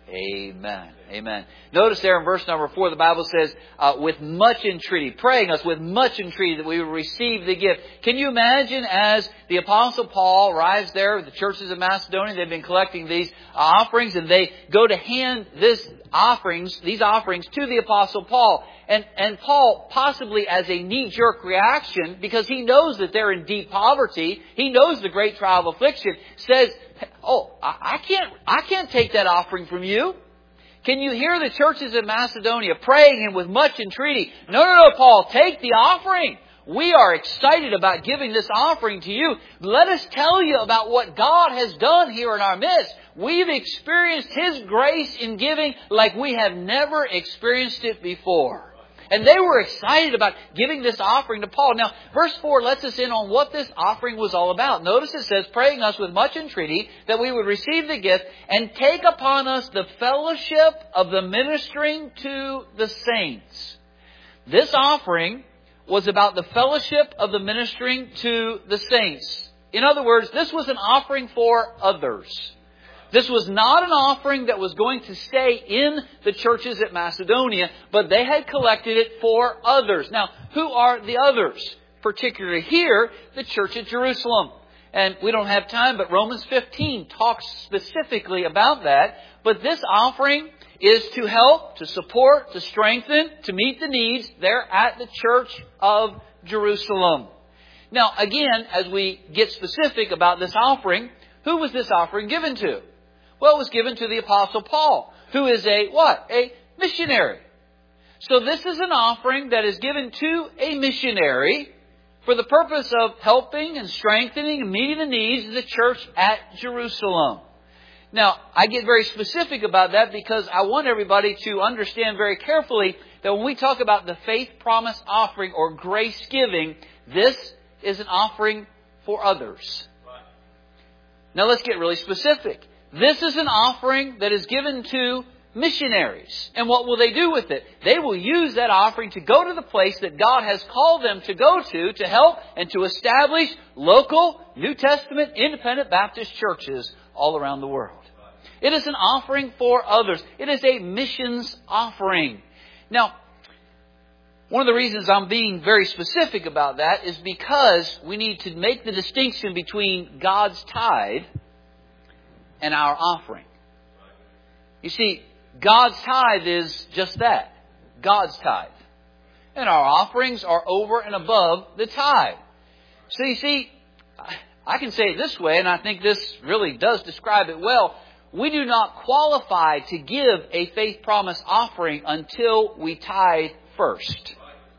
amen. Amen. Notice there in verse number four, the Bible says, uh, with much entreaty, praying us with much entreaty that we will receive the gift. Can you imagine as the Apostle Paul arrives there with the churches of Macedonia, they've been collecting these offerings, and they go to hand this offerings, these offerings to the Apostle Paul. And, and Paul, possibly as a knee-jerk reaction, because he knows that they're in deep poverty, he knows the great trial of affliction, says, oh, I, I can't, I can't take that offering from you. Can you hear the churches in Macedonia praying him with much entreaty? No, no, no, Paul, take the offering. We are excited about giving this offering to you. Let us tell you about what God has done here in our midst. We've experienced His grace in giving like we have never experienced it before. And they were excited about giving this offering to Paul. Now, verse four lets us in on what this offering was all about. Notice it says, praying us with much entreaty that we would receive the gift and take upon us the fellowship of the ministering to the saints. This offering was about the fellowship of the ministering to the saints. In other words, this was an offering for others. This was not an offering that was going to stay in the churches at Macedonia, but they had collected it for others. Now, who are the others? Particularly here, the church at Jerusalem. And we don't have time, but Romans fifteen talks specifically about that. But this offering is to help, to support, to strengthen, to meet the needs there at the church of Jerusalem. Now, again, as we get specific about this offering, who was this offering given to? Well, it was given to the Apostle Paul, who is a, what? A missionary. So this is an offering that is given to a missionary for the purpose of helping and strengthening and meeting the needs of the church at Jerusalem. Now, I get very specific about that because I want everybody to understand very carefully that when we talk about the faith promise offering or grace giving, this is an offering for others. Now, let's get really specific. This is an offering that is given to missionaries. And what will they do with it? They will use that offering to go to the place that God has called them to go to, to help and to establish local New Testament independent Baptist churches all around the world. It is an offering for others. It is a missions offering. Now, one of the reasons I'm being very specific about that is because we need to make the distinction between God's tithe and our offering. You see, God's tithe is just that, God's tithe. And our offerings are over and above the tithe. So you see, I can say it this way, and I think this really does describe it well. We do not qualify to give a faith promise offering until we tithe first.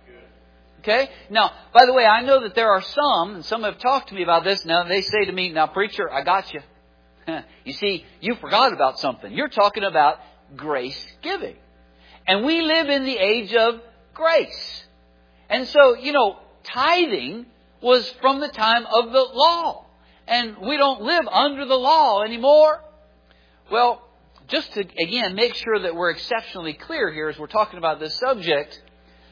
Okay? Now, by the way, I know that there are some, and some have talked to me about this. Now, they say to me, now, preacher, I got you. You see, you forgot about something. You're talking about grace giving. And we live in the age of grace. And so, you know, tithing was from the time of the law. And we don't live under the law anymore. Well, just to, again, make sure that we're exceptionally clear here as we're talking about this subject,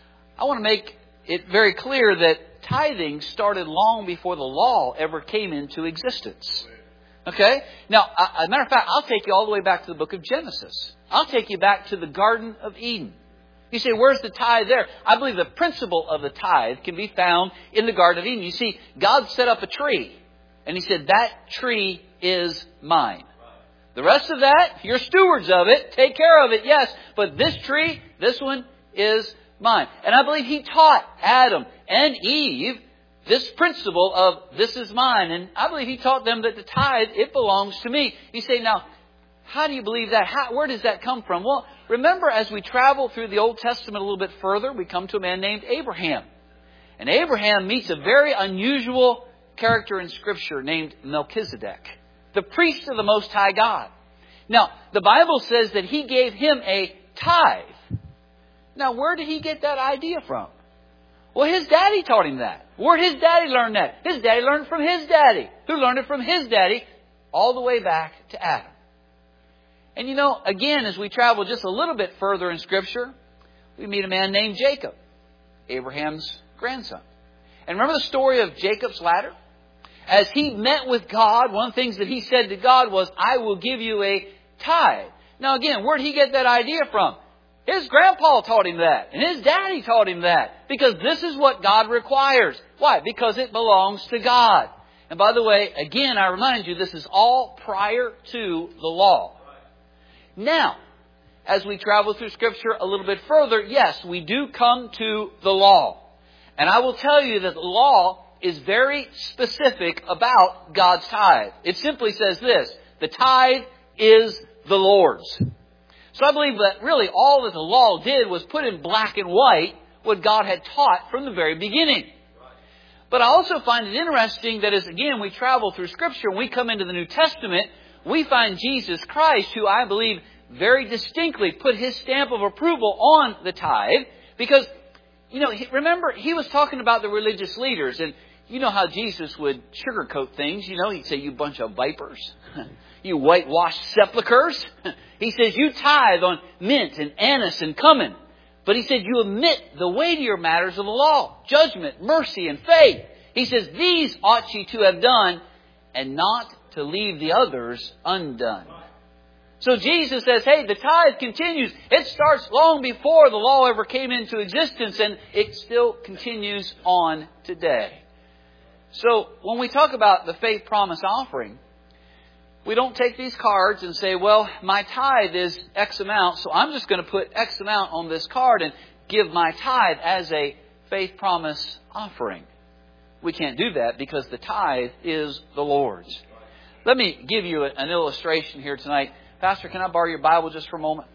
I want to make it very clear that tithing started long before the law ever came into existence. Okay? Now, as a matter of fact, I'll take you all the way back to the book of Genesis. I'll take you back to the Garden of Eden. You say, where's the tithe there? I believe the principle of the tithe can be found in the Garden of Eden. You see, God set up a tree. And He said, that tree is mine. The rest of that, you're stewards of it. Take care of it, yes. But this tree, this one is mine. And I believe He taught Adam and Eve this principle of this is mine. And I believe He taught them that the tithe, it belongs to me. You say, now, how do you believe that? How, where does that come from? Well, remember as we travel through the Old Testament a little bit further, we come to a man named Abraham. And Abraham meets a very unusual character in Scripture named Melchizedek, the priest of the Most High God. Now, the Bible says that he gave him a tithe. Now, where did he get that idea from? Well, his daddy taught him that. Where did his daddy learn that? His daddy learned from his daddy, who learned it from his daddy, all the way back to Adam. And you know, again, as we travel just a little bit further in Scripture, we meet a man named Jacob, Abraham's grandson. And remember the story of Jacob's ladder? As he met with God, one of the things that he said to God was, I will give you a tithe. Now again, where did he get that idea from? His grandpa taught him that. And his daddy taught him that. Because this is what God requires. Why? Because it belongs to God. And by the way, again, I remind you, this is all prior to the law. Now, as we travel through Scripture a little bit further, yes, we do come to the law. And I will tell you that the law is very specific about God's tithe. It simply says this, the tithe is the Lord's. So I believe that really all that the law did was put in black and white what God had taught from the very beginning. But I also find it interesting that as, again, we travel through Scripture and we come into the New Testament, we find Jesus Christ, who I believe very distinctly put His stamp of approval on the tithe. Because, you know, remember, He was talking about the religious leaders. And you know how Jesus would sugarcoat things. You know, He'd say, you bunch of vipers. You whitewashed sepulchres. He says, you tithe on mint and anise and cumin. But He said, you omit the weightier matters of the law, judgment, mercy, and faith. He says, these ought ye to have done, and not to leave the others undone. So Jesus says, hey, the tithe continues. It starts long before the law ever came into existence, and it still continues on today. So when we talk about the faith promise offering, we don't take these cards and say, well, my tithe is X amount, so I'm just going to put X amount on this card and give my tithe as a faith promise offering. We can't do that because the tithe is the Lord's. Let me give you an illustration here tonight. Pastor, can I borrow your Bible just for a moment?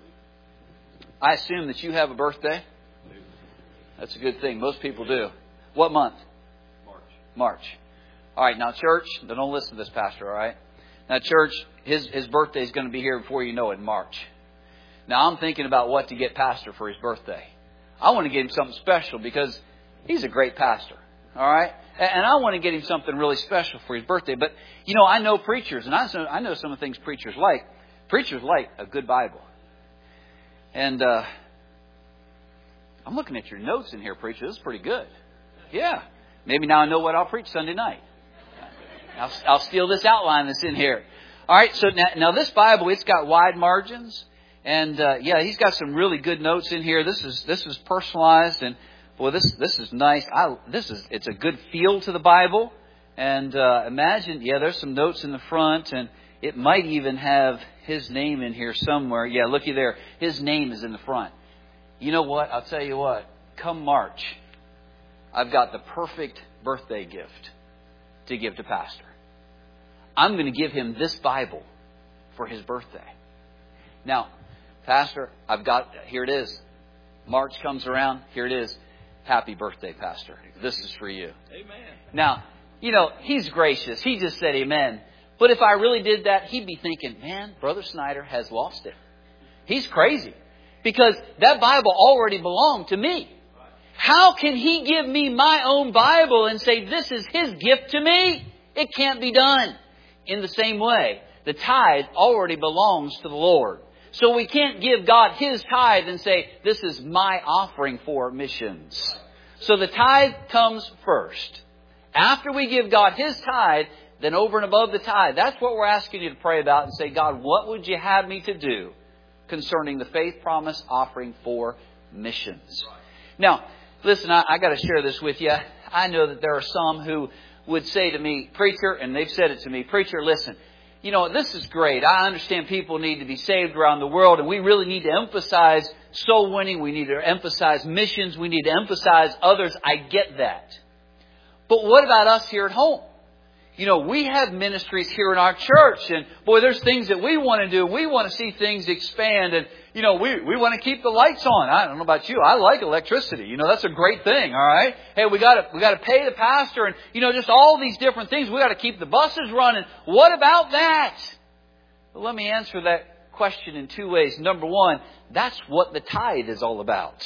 I assume that you have a birthday. That's a good thing. Most people do. What month? March. March. All right, now church, don't listen to this pastor, all right? Now, church, his, his birthday is going to be here before you know it in March. Now, I'm thinking about what to get Pastor for his birthday. I want to get him something special because he's a great pastor. All right? And I want to get him something really special for his birthday. But, you know, I know preachers, and I know, I know some of the things preachers like. Preachers like a good Bible. And uh, I'm looking at your notes in here, preacher. This is pretty good. Yeah. Maybe now I know what I'll preach Sunday night. I'll, I'll steal this outline that's in here. All right, so now, now this Bible, it's got wide margins. And, uh, yeah, he's got some really good notes in here. This is this is personalized. And, boy, this this is nice. I, this is It's a good feel to the Bible. And uh, imagine, yeah, there's some notes in the front. And it might even have his name in here somewhere. Yeah, looky there. His name is in the front. You know what? I'll tell you what. Come March, I've got the perfect birthday gift to give to Pastor. I'm going to give him this Bible for his birthday. Now, Pastor, I've got, here it is. March comes around. Here it is. Happy birthday, Pastor. This is for you. Amen. Now, you know, he's gracious. He just said amen. But if I really did that, he'd be thinking, man, Brother Snyder has lost it. He's crazy. Because that Bible already belonged to me. How can he give me my own Bible and say this is his gift to me? It can't be done. In the same way, the tithe already belongs to the Lord. So we can't give God His tithe and say, this is my offering for missions. So the tithe comes first. After we give God His tithe, then over and above the tithe, that's what we're asking you to pray about and say, God, what would you have me to do concerning the faith promise offering for missions? Now, listen, I, I got to share this with you. I know that there are some who would say to me, preacher, and they've said it to me, preacher, listen, you know, this is great. I understand people need to be saved around the world, and we really need to emphasize soul winning. We need to emphasize missions. We need to emphasize others. I get that. But what about us here at home? You know, we have ministries here in our church, and boy, there's things that we want to do. We want to see things expand, and you know, we, we want to keep the lights on. I don't know about you. I like electricity. You know, that's a great thing. All right. Hey, we got to, we got to pay the pastor and, you know, just all these different things. We got to keep the buses running. What about that? Well, let me answer that question in two ways. Number one, that's what the tithe is all about.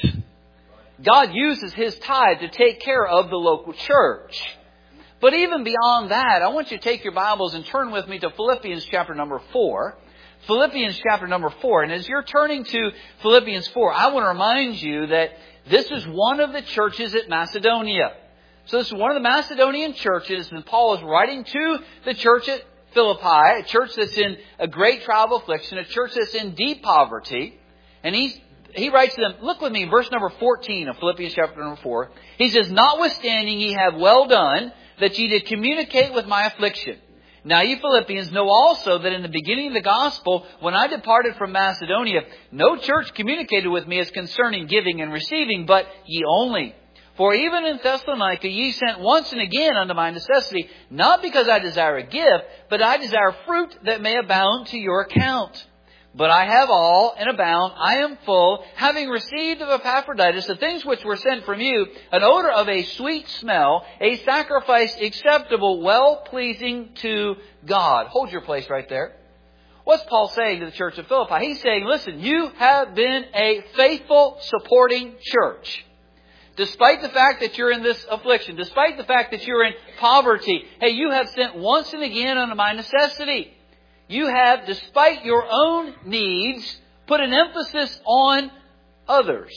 God uses His tithe to take care of the local church. But even beyond that, I want you to take your Bibles and turn with me to Philippians chapter number four. Philippians chapter number four. And as you're turning to Philippians four, I want to remind you that this is one of the churches at Macedonia. So this is one of the Macedonian churches, and Paul is writing to the church at Philippi, a church that's in a great trial of affliction, a church that's in deep poverty. And he's, he writes to them, look with me in verse number fourteen of Philippians chapter number four. He says, notwithstanding ye have well done, that ye did communicate with my affliction. Now ye Philippians know also that in the beginning of the gospel, when I departed from Macedonia, no church communicated with me as concerning giving and receiving, but ye only. For even in Thessalonica ye sent once and again unto my necessity, not because I desire a gift, but I desire fruit that may abound to your account. But I have all and abound, I am full, having received of Epaphroditus the things which were sent from you, an odor of a sweet smell, a sacrifice acceptable, well-pleasing to God. Hold your place right there. What's Paul saying to the church of Philippi? He's saying, listen, you have been a faithful, supporting church. Despite the fact that you're in this affliction, despite the fact that you're in poverty, hey, you have sent once and again unto my necessity. You have, despite your own needs, put an emphasis on others.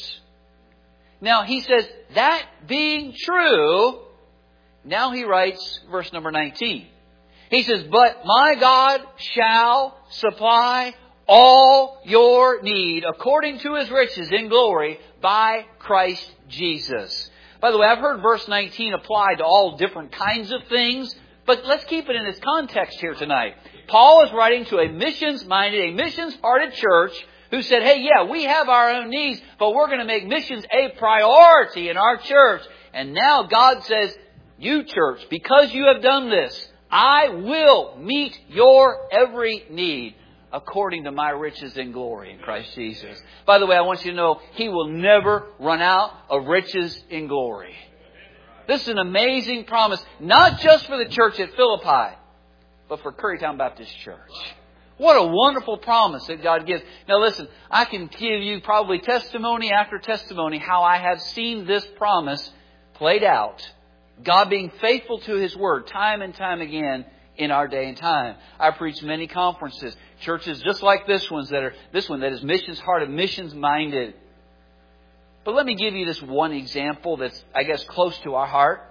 Now, he says, that being true, now he writes verse number nineteen. He says, but my God shall supply all your need according to His riches in glory by Christ Jesus. By the way, I've heard verse nineteen applied to all different kinds of things, but let's keep it in its context here tonight. Paul is writing to a missions-minded, a missions-hearted church who said, hey, yeah, we have our own needs, but we're going to make missions a priority in our church. And now God says, you church, because you have done this, I will meet your every need according to my riches in glory in Christ Jesus. By the way, I want you to know He will never run out of riches in glory. This is an amazing promise, not just for the church at Philippi, but for Currytown Baptist Church. What a wonderful promise that God gives. Now listen, I can give you probably testimony after testimony how I have seen this promise played out. God being faithful to His Word time and time again in our day and time. I preach many conferences, churches just like this one that are this one that is missions hearted, missions minded. But let me give you this one example that's, I guess, close to our heart.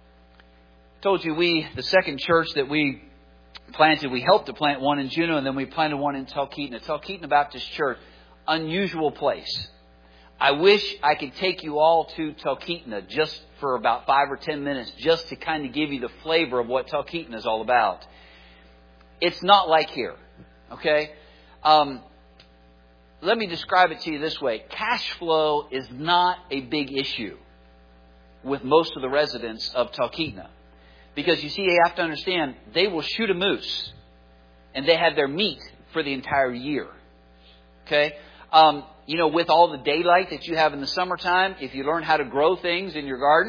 I told you we, the second church that we planted, we helped to plant one in Juneau, and then we planted one in Talkeetna. Talkeetna Baptist Church, unusual place. I wish I could take you all to Talkeetna just for about five or ten minutes, just to kind of give you the flavor of what Talkeetna is all about. It's not like here, okay? Um, let me describe it to you this way. Cash flow is not a big issue with most of the residents of Talkeetna. Because you see, you have to understand, they will shoot a moose and they have their meat for the entire year. Okay? Um, you know, with all the daylight that you have in the summertime, if you learn how to grow things in your garden,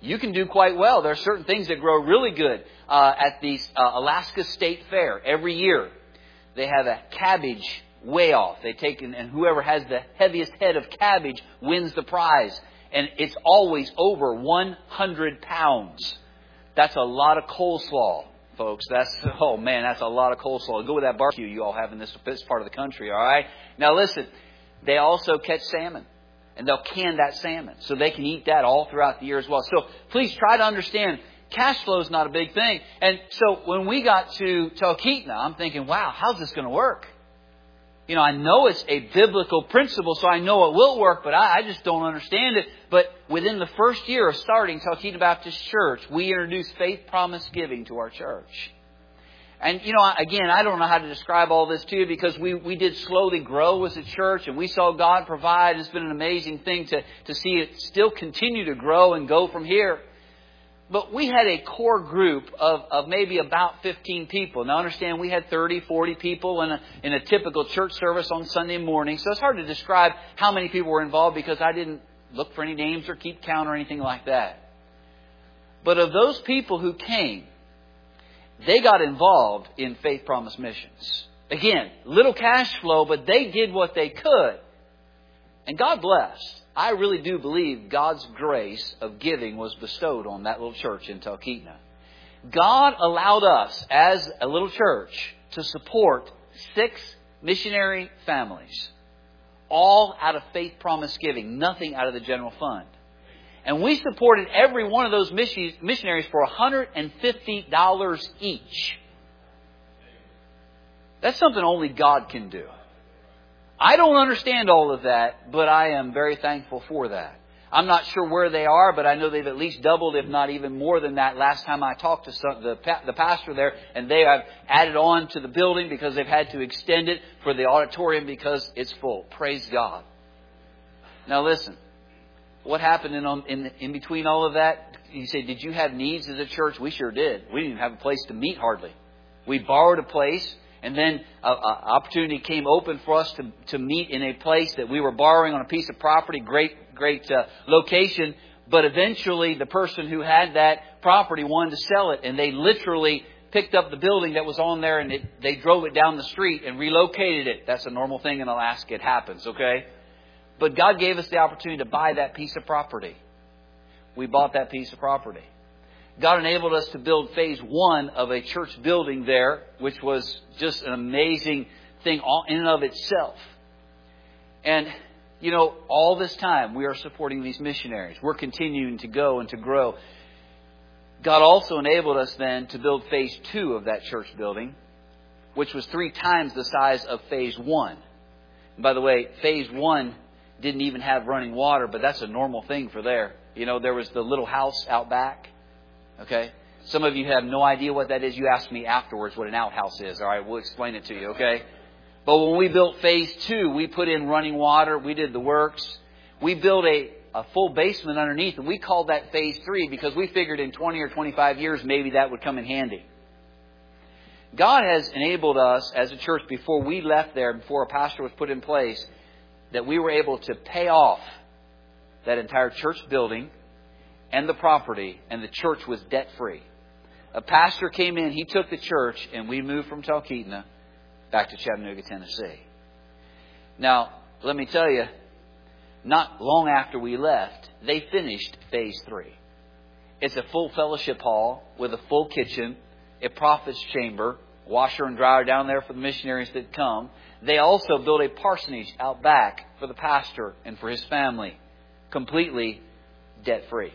you can do quite well. There are certain things that grow really good uh, at the uh, Alaska State Fair every year. They have a cabbage weigh-off. They take in, and whoever has the heaviest head of cabbage wins the prize. And it's always over one hundred pounds. That's a lot of coleslaw, folks. That's, oh man, that's a lot of coleslaw. Go with that barbecue you all have in this, this part of the country, all right? Now listen, they also catch salmon. And they'll can that salmon. So they can eat that all throughout the year as well. So please try to understand, cash flow is not a big thing. And so when we got to Talkeetna, I'm thinking, wow, how's this going to work? You know, I know it's a biblical principle, so I know it will work, but I, I just don't understand it. But within the first year of starting Talkeetna Baptist Church, we introduced Faith Promise Giving to our church. And, you know, again, I don't know how to describe all this to you because we, we did slowly grow as a church and we saw God provide. It's been an amazing thing to, to see it still continue to grow and go from here. But we had a core group of, of maybe about fifteen people. Now, understand, we had thirty, forty people in a, in a typical church service on Sunday morning. So it's hard to describe how many people were involved because I didn't look for any names or keep count or anything like that. But of those people who came, they got involved in Faith Promise Missions. Again, little cash flow, but they did what they could. And God blessed. I really do believe God's grace of giving was bestowed on that little church in Talkeetna. God allowed us as a little church to support six missionary families, all out of Faith Promise Giving, nothing out of the general fund. And we supported every one of those missionaries for one hundred fifty dollars each. That's something only God can do. I don't understand all of that, but I am very thankful for that. I'm not sure where they are, but I know they've at least doubled, if not even more than that. Last time I talked to some, the, the pastor there, and they have added on to the building because they've had to extend it for the auditorium because it's full. Praise God. Now listen. What happened in, in, in between all of that? You say, did you have needs as a church? We sure did. We didn't even have a place to meet hardly. We borrowed a place, and then an opportunity came open for us to, to meet in a place that we were borrowing on a piece of property. Great, great uh, location. But eventually the person who had that property wanted to sell it, and they literally picked up the building that was on there, and it, they drove it down the street and relocated it. That's a normal thing in Alaska. It happens, okay? But God gave us the opportunity to buy that piece of property. We bought that piece of property. God enabled us to build phase one of a church building there, which was just an amazing thing in and of itself. And, you know, all this time we are supporting these missionaries. We're continuing to go and to grow. God also enabled us then to build phase two of that church building, which was three times the size of phase one. And by the way, phase one didn't even have running water, but that's a normal thing for there. You know, there was the little house out back. Okay? Some of you have no idea what that is. You ask me afterwards what an outhouse is. All right, we'll explain it to you, okay? But when we built phase two, we put in running water. We did the works. We built a, a full basement underneath, and we called that phase three because we figured in twenty or twenty-five years maybe that would come in handy. God has enabled us as a church before we left there, before a pastor was put in place, that we were able to pay off that entire church building and the property, and the church was debt-free. A pastor came in, he took the church, and we moved from Talkeetna back to Chattanooga, Tennessee. Now, let me tell you, not long after we left, they finished phase three. It's a full fellowship hall with a full kitchen, a prophet's chamber, washer and dryer down there for the missionaries that come. They also built a parsonage out back for the pastor and for his family, completely debt-free.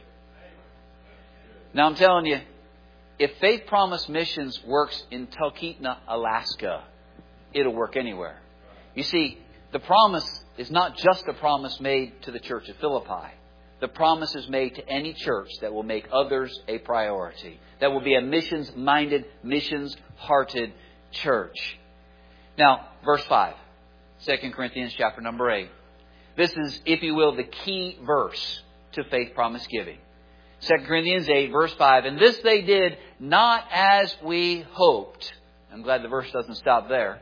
Now I'm telling you, if Faith Promise Missions works in Talkeetna, Alaska, it'll work anywhere. You see, the promise is not just a promise made to the church of Philippi. The promise is made to any church that will make others a priority, that will be a missions-minded, missions-hearted church. Now, verse five, Second Corinthians chapter number eight. This is, if you will, the key verse to Faith Promise Giving. Second Corinthians eight, verse five. And this they did not as we hoped. I'm glad the verse doesn't stop there.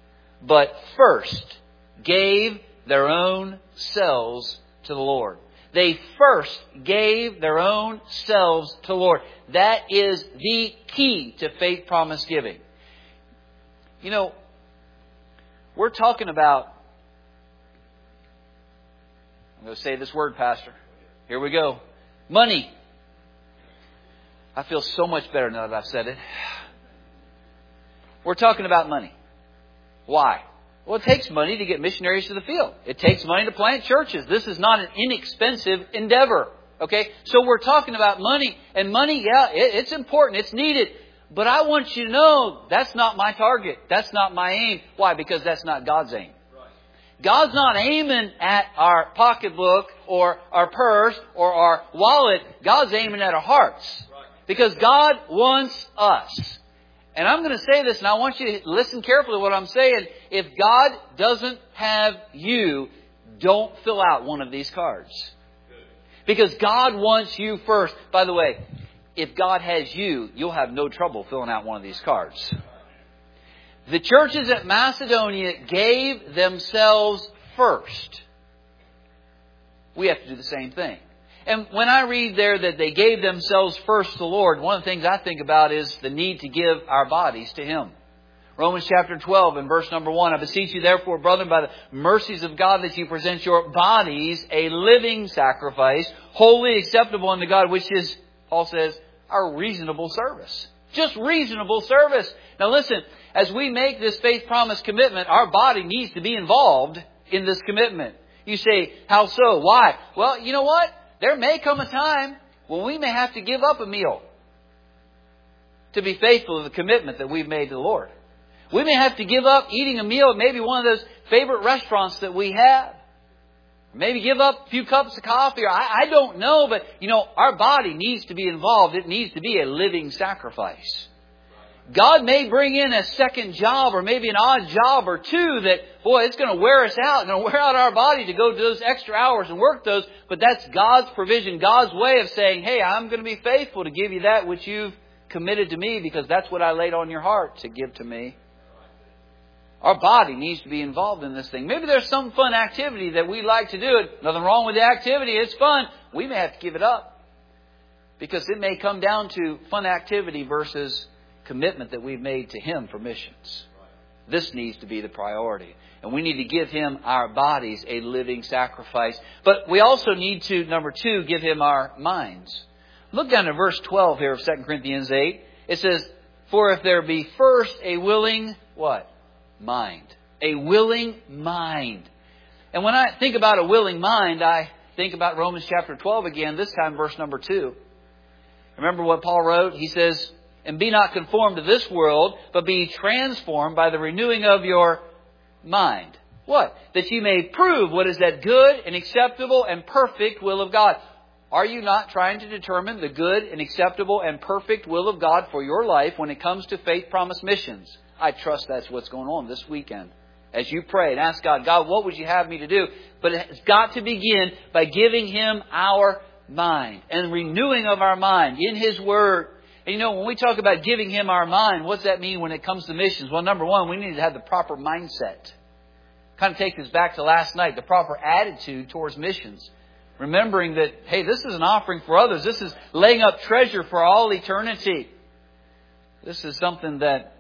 But first gave their own selves to the Lord. They first gave their own selves to the Lord. That is the key to faith promise giving. You know, we're talking about, I'm going to say this word, Pastor. Here we go. Money. I feel so much better now that I've said it. We're talking about money. Why? Well, it takes money to get missionaries to the field. It takes money to plant churches. This is not an inexpensive endeavor. Okay? So we're talking about money. And money, yeah, it, it's important. It's needed. But I want you to know that's not my target. That's not my aim. Why? Because that's not God's aim. God's not aiming at our pocketbook or our purse or our wallet. God's aiming at our hearts. Because God wants us. And I'm going to say this, and I want you to listen carefully to what I'm saying. If God doesn't have you, don't fill out one of these cards. Because God wants you first. By the way, if God has you, you'll have no trouble filling out one of these cards. The churches at Macedonia gave themselves first. We have to do the same thing. And when I read there that they gave themselves first to the Lord, one of the things I think about is the need to give our bodies to Him. Romans chapter twelve and verse number one. I beseech you therefore, brethren, by the mercies of God, that you present your bodies a living sacrifice, wholly acceptable unto God, which is, Paul says, our reasonable service. Just reasonable service. Now listen, as we make this faith promise commitment, our body needs to be involved in this commitment. You say, how so? Why? Well, you know what? There may come a time when we may have to give up a meal to be faithful to the commitment that we've made to the Lord. We may have to give up eating a meal at maybe one of those favorite restaurants that we have. Maybe give up a few cups of coffee. Or I, I don't know, but you know, our body needs to be involved. It needs to be a living sacrifice. God may bring in a second job or maybe an odd job or two that, boy, it's going to wear us out. It's going to wear out our body to go to those extra hours and work those. But that's God's provision, God's way of saying, hey, I'm going to be faithful to give you that which you've committed to me because that's what I laid on your heart to give to me. Our body needs to be involved in this thing. Maybe there's some fun activity that we like to do. Nothing wrong with the activity. It's fun. We may have to give it up because it may come down to fun activity versus commitment that we've made to Him for missions. This needs to be the priority. And we need to give Him our bodies a living sacrifice. But we also need to, number two, give Him our minds. Look down at verse twelve here of Second Corinthians eight. It says, for if there be first a willing, what? Mind. A willing mind. And when I think about a willing mind, I think about Romans chapter twelve again, this time verse number two. Remember what Paul wrote? He says, and be not conformed to this world, but be transformed by the renewing of your mind. What? That you may prove what is that good and acceptable and perfect will of God. Are you not trying to determine the good and acceptable and perfect will of God for your life when it comes to faith promise missions? I trust that's what's going on this weekend. As you pray and ask God, God, what would you have me to do? But it's got to begin by giving Him our mind and renewing of our mind in His Word. And you know, when we talk about giving Him our mind, what's that mean when it comes to missions? Well, number one, we need to have the proper mindset. Kind of takes us back to last night, the proper attitude towards missions. Remembering that, hey, this is an offering for others. This is laying up treasure for all eternity. This is something that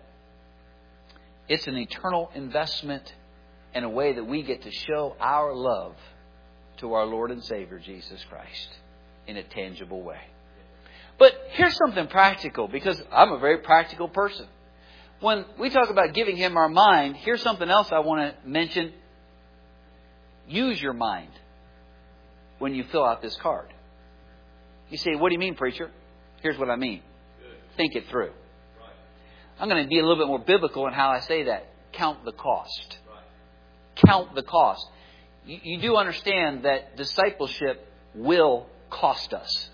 it's an eternal investment and a way that we get to show our love to our Lord and Savior, Jesus Christ, in a tangible way. But here's something practical, because I'm a very practical person. When we talk about giving Him our mind, here's something else I want to mention. Use your mind when you fill out this card. You say, what do you mean, preacher? Here's what I mean. Think it through. I'm going to be a little bit more biblical in how I say that. Count the cost. Count the cost. You, you do understand that discipleship will cost us.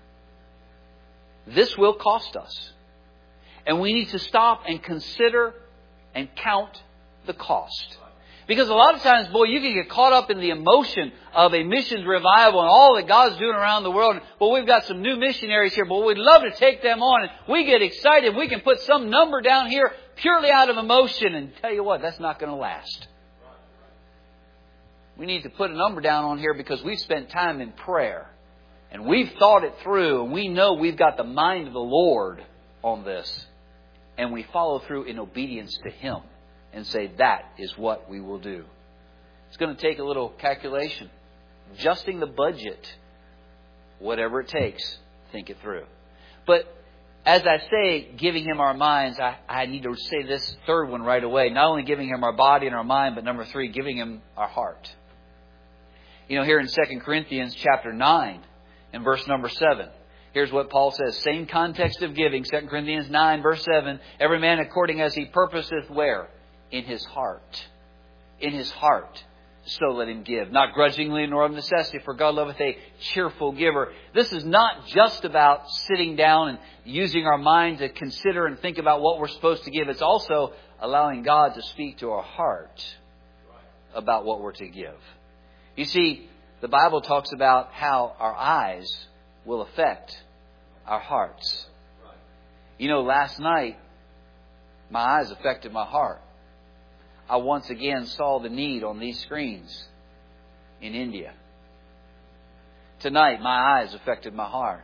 This will cost us. And we need to stop and consider and count the cost. Because a lot of times, boy, you can get caught up in the emotion of a missions revival and all that God's doing around the world. Well, we've got some new missionaries here, but we'd love to take them on. And we get excited. We can put some number down here purely out of emotion. And tell you what, that's not going to last. we need to put a number down on here because we've spent time in prayer. And we've thought it through. And we know we've got the mind of the Lord on this. And we follow through in obedience to Him. And say, that is what we will do. It's going to take a little calculation. Adjusting the budget. Whatever it takes. Think it through. But as I say, giving Him our minds, I, I need to say this third one right away. Not only giving Him our body and our mind, but number three, giving Him our heart. You know, here in Second Corinthians chapter nine and verse number seven, here's what Paul says. Same context of giving. Second Corinthians nine verse seven. Every man according as he purposeth where? In his heart. In his heart. So let him give. Not grudgingly nor of necessity, for God loveth a cheerful giver. This is not just about sitting down and using our mind to consider and think about what we're supposed to give. It's also allowing God to speak to our heart about what we're to give. You see, the Bible talks about how our eyes will affect our hearts. You know, last night, my eyes affected my heart. I once again saw the need on these screens in India. Tonight, my eyes affected my heart.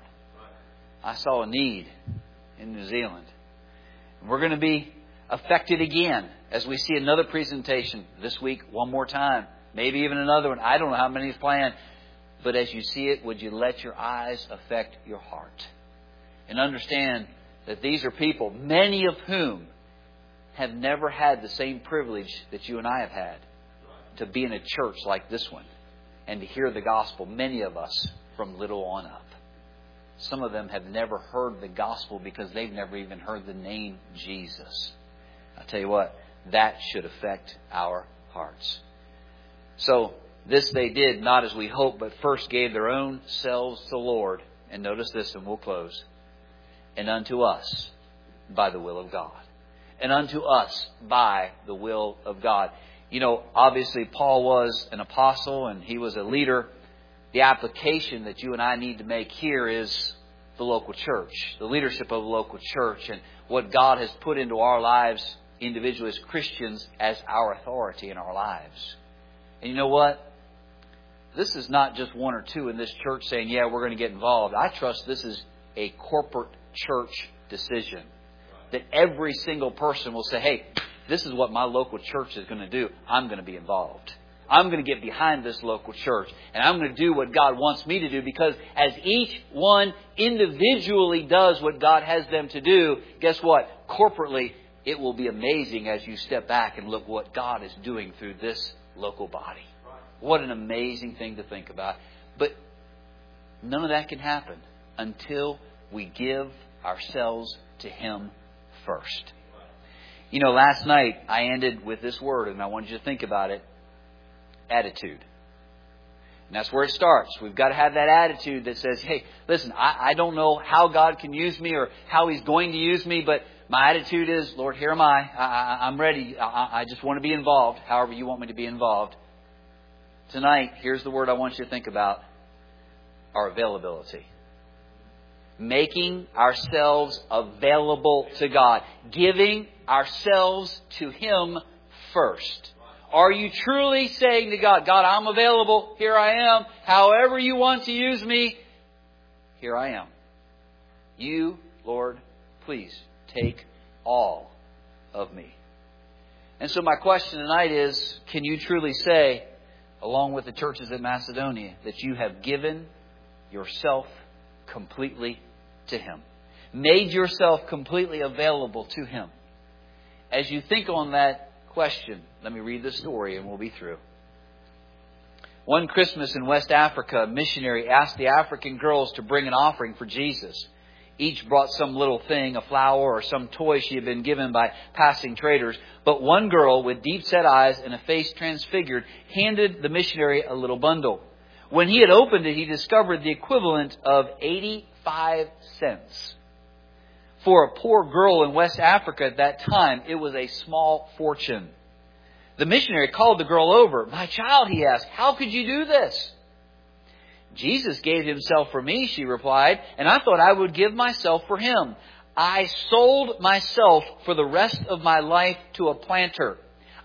I saw a need in New Zealand. We're going to be affected again as we see another presentation this week, one more time. Maybe even another one. I don't know how many is planned. But as you see it, would you let your eyes affect your heart? And understand that these are people, many of whom have never had the same privilege that you and I have had to be in a church like this one and to hear the gospel, many of us from little on up. Some of them have never heard the gospel because they've never even heard the name Jesus. I'll tell you what, that should affect our hearts. So this they did not as we hoped, but first gave their own selves to the Lord. And notice this, and we'll close. And unto us by the will of God. And unto us by the will of God. You know, obviously Paul was an apostle and he was a leader. The application that you and I need to make here is the local church, the leadership of the local church, and what God has put into our lives individually as Christians as our authority in our lives. And you know what? This is not just one or two in this church saying, yeah, we're going to get involved. I trust this is a corporate church decision. That every single person will say, hey, this is what my local church is going to do. I'm going to be involved. I'm going to get behind this local church. And I'm going to do what God wants me to do. Because as each one individually does what God has them to do, guess what? Corporately, it will be amazing as you step back and look what God is doing through this local body. What an amazing thing to think about. But none of that can happen until we give ourselves to Him first. You know, last night I ended with this word, and I wanted you to think about it. Attitude. And that's where it starts. We've got to have that attitude that says, hey, listen, I, I don't know how God can use me or how He's going to use me, but my attitude is, Lord, here am I. I, I I'm ready. I, I just want to be involved, however you want me to be involved. Tonight, here's the word I want you to think about. Our availability. Making ourselves available to God. Giving ourselves to Him first. Are you truly saying to God, God, I'm available. Here I am. However you want to use me, here I am. You, Lord, please take all of me. And so my question tonight is, can you truly say, along with the churches at Macedonia, that you have given yourself completely to Him? Made yourself completely available to Him? As you think on that question, let me read the story and we'll be through. One Christmas in West Africa, a missionary asked the African girls to bring an offering for Jesus. Each brought some little thing, a flower or some toy she had been given by passing traders. But one girl with deep-set eyes and a face transfigured handed the missionary a little bundle. When he had opened it, he discovered the equivalent of eighty-five cents. For a poor girl in West Africa at that time, it was a small fortune. The missionary called the girl over. "My child," he asked, "how could you do this?" "Jesus gave Himself for me," she replied, "and I thought I would give myself for Him. I sold myself for the rest of my life to a planter.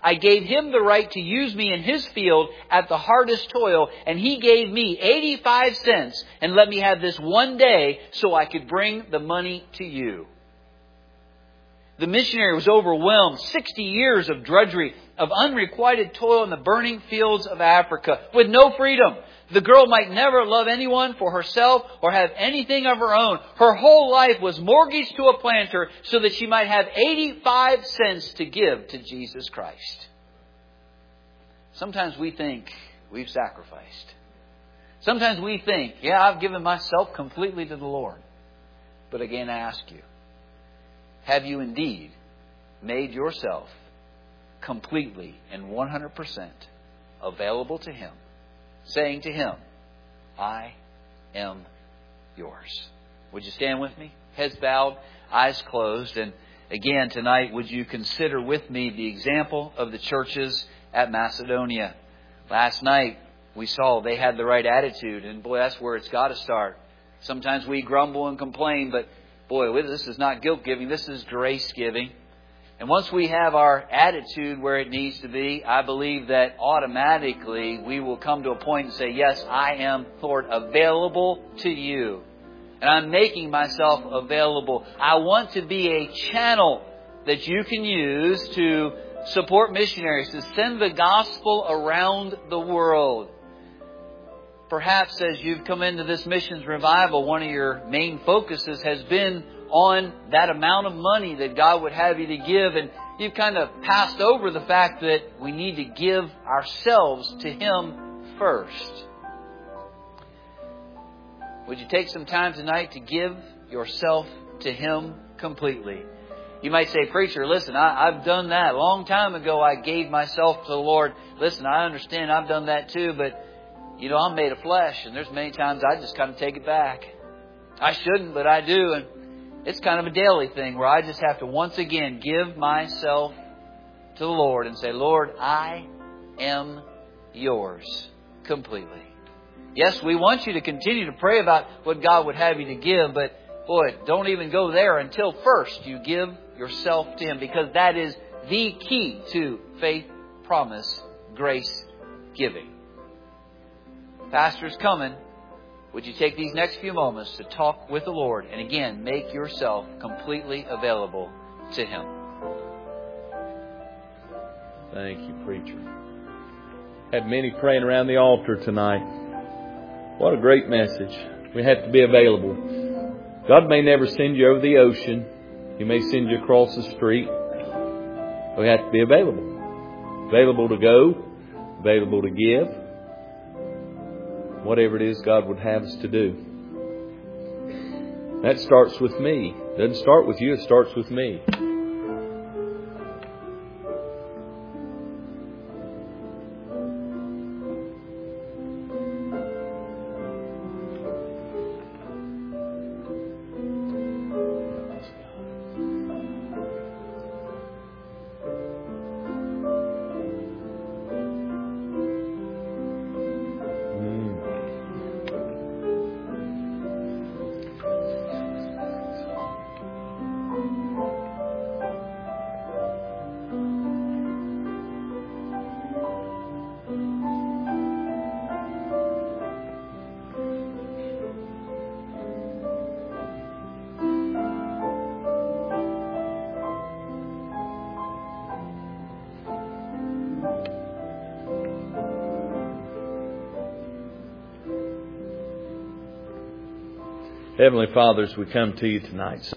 I gave him the right to use me in his field at the hardest toil, and he gave me eighty-five cents and let me have this one day so I could bring the money to you. The missionary was overwhelmed. Sixty years of drudgery, of unrequited toil in the burning fields of Africa with no freedom. The girl might never love anyone for herself or have anything of her own. Her whole life was mortgaged to a planter so that she might have eighty-five cents to give to Jesus Christ. Sometimes we think we've sacrificed. Sometimes we think, yeah, I've given myself completely to the Lord. But again, I ask you, have you indeed made yourself completely and one hundred percent available to Him, saying to Him, I am yours? Would you stand with me? Heads bowed, eyes closed. And again, tonight, would you consider with me the example of the churches at Macedonia? Last night, we saw they had the right attitude. And boy, that's where it's got to start. Sometimes we grumble and complain, but boy, this is not guilt giving. This is grace giving. And once we have our attitude where it needs to be, I believe that automatically we will come to a point and say, yes, I am, Lord, available to you. And I'm making myself available. I want to be a channel that you can use to support missionaries, to send the gospel around the world. Perhaps as you've come into this missions revival, one of your main focuses has been on that amount of money that God would have you to give. And you've kind of passed over the fact that we need to give ourselves to Him first. Would you take some time tonight to give yourself to Him completely? You might say, preacher, listen, I, I've done that. A long time ago I gave myself to the Lord. Listen, I understand I've done that too, but you know, I'm made of flesh, and there's many times I just kind of take it back. I shouldn't, but I do, and it's kind of a daily thing where I just have to once again give myself to the Lord and say, Lord, I am yours completely. Yes, we want you to continue to pray about what God would have you to give, but boy, don't even go there until first you give yourself to Him, because that is the key to faith, promise, grace giving. Pastor's coming. Would you take these next few moments to talk with the Lord and again make yourself completely available to Him? Thank you, preacher. Had many praying around the altar tonight. What a great message. We have to be available. God may never send you over the ocean. He may send you across the street. We have to be available. Available to go. Available to give. Whatever it is God would have us to do. That starts with me. It doesn't start with you, it starts with me. Heavenly Father, as we come to you tonight,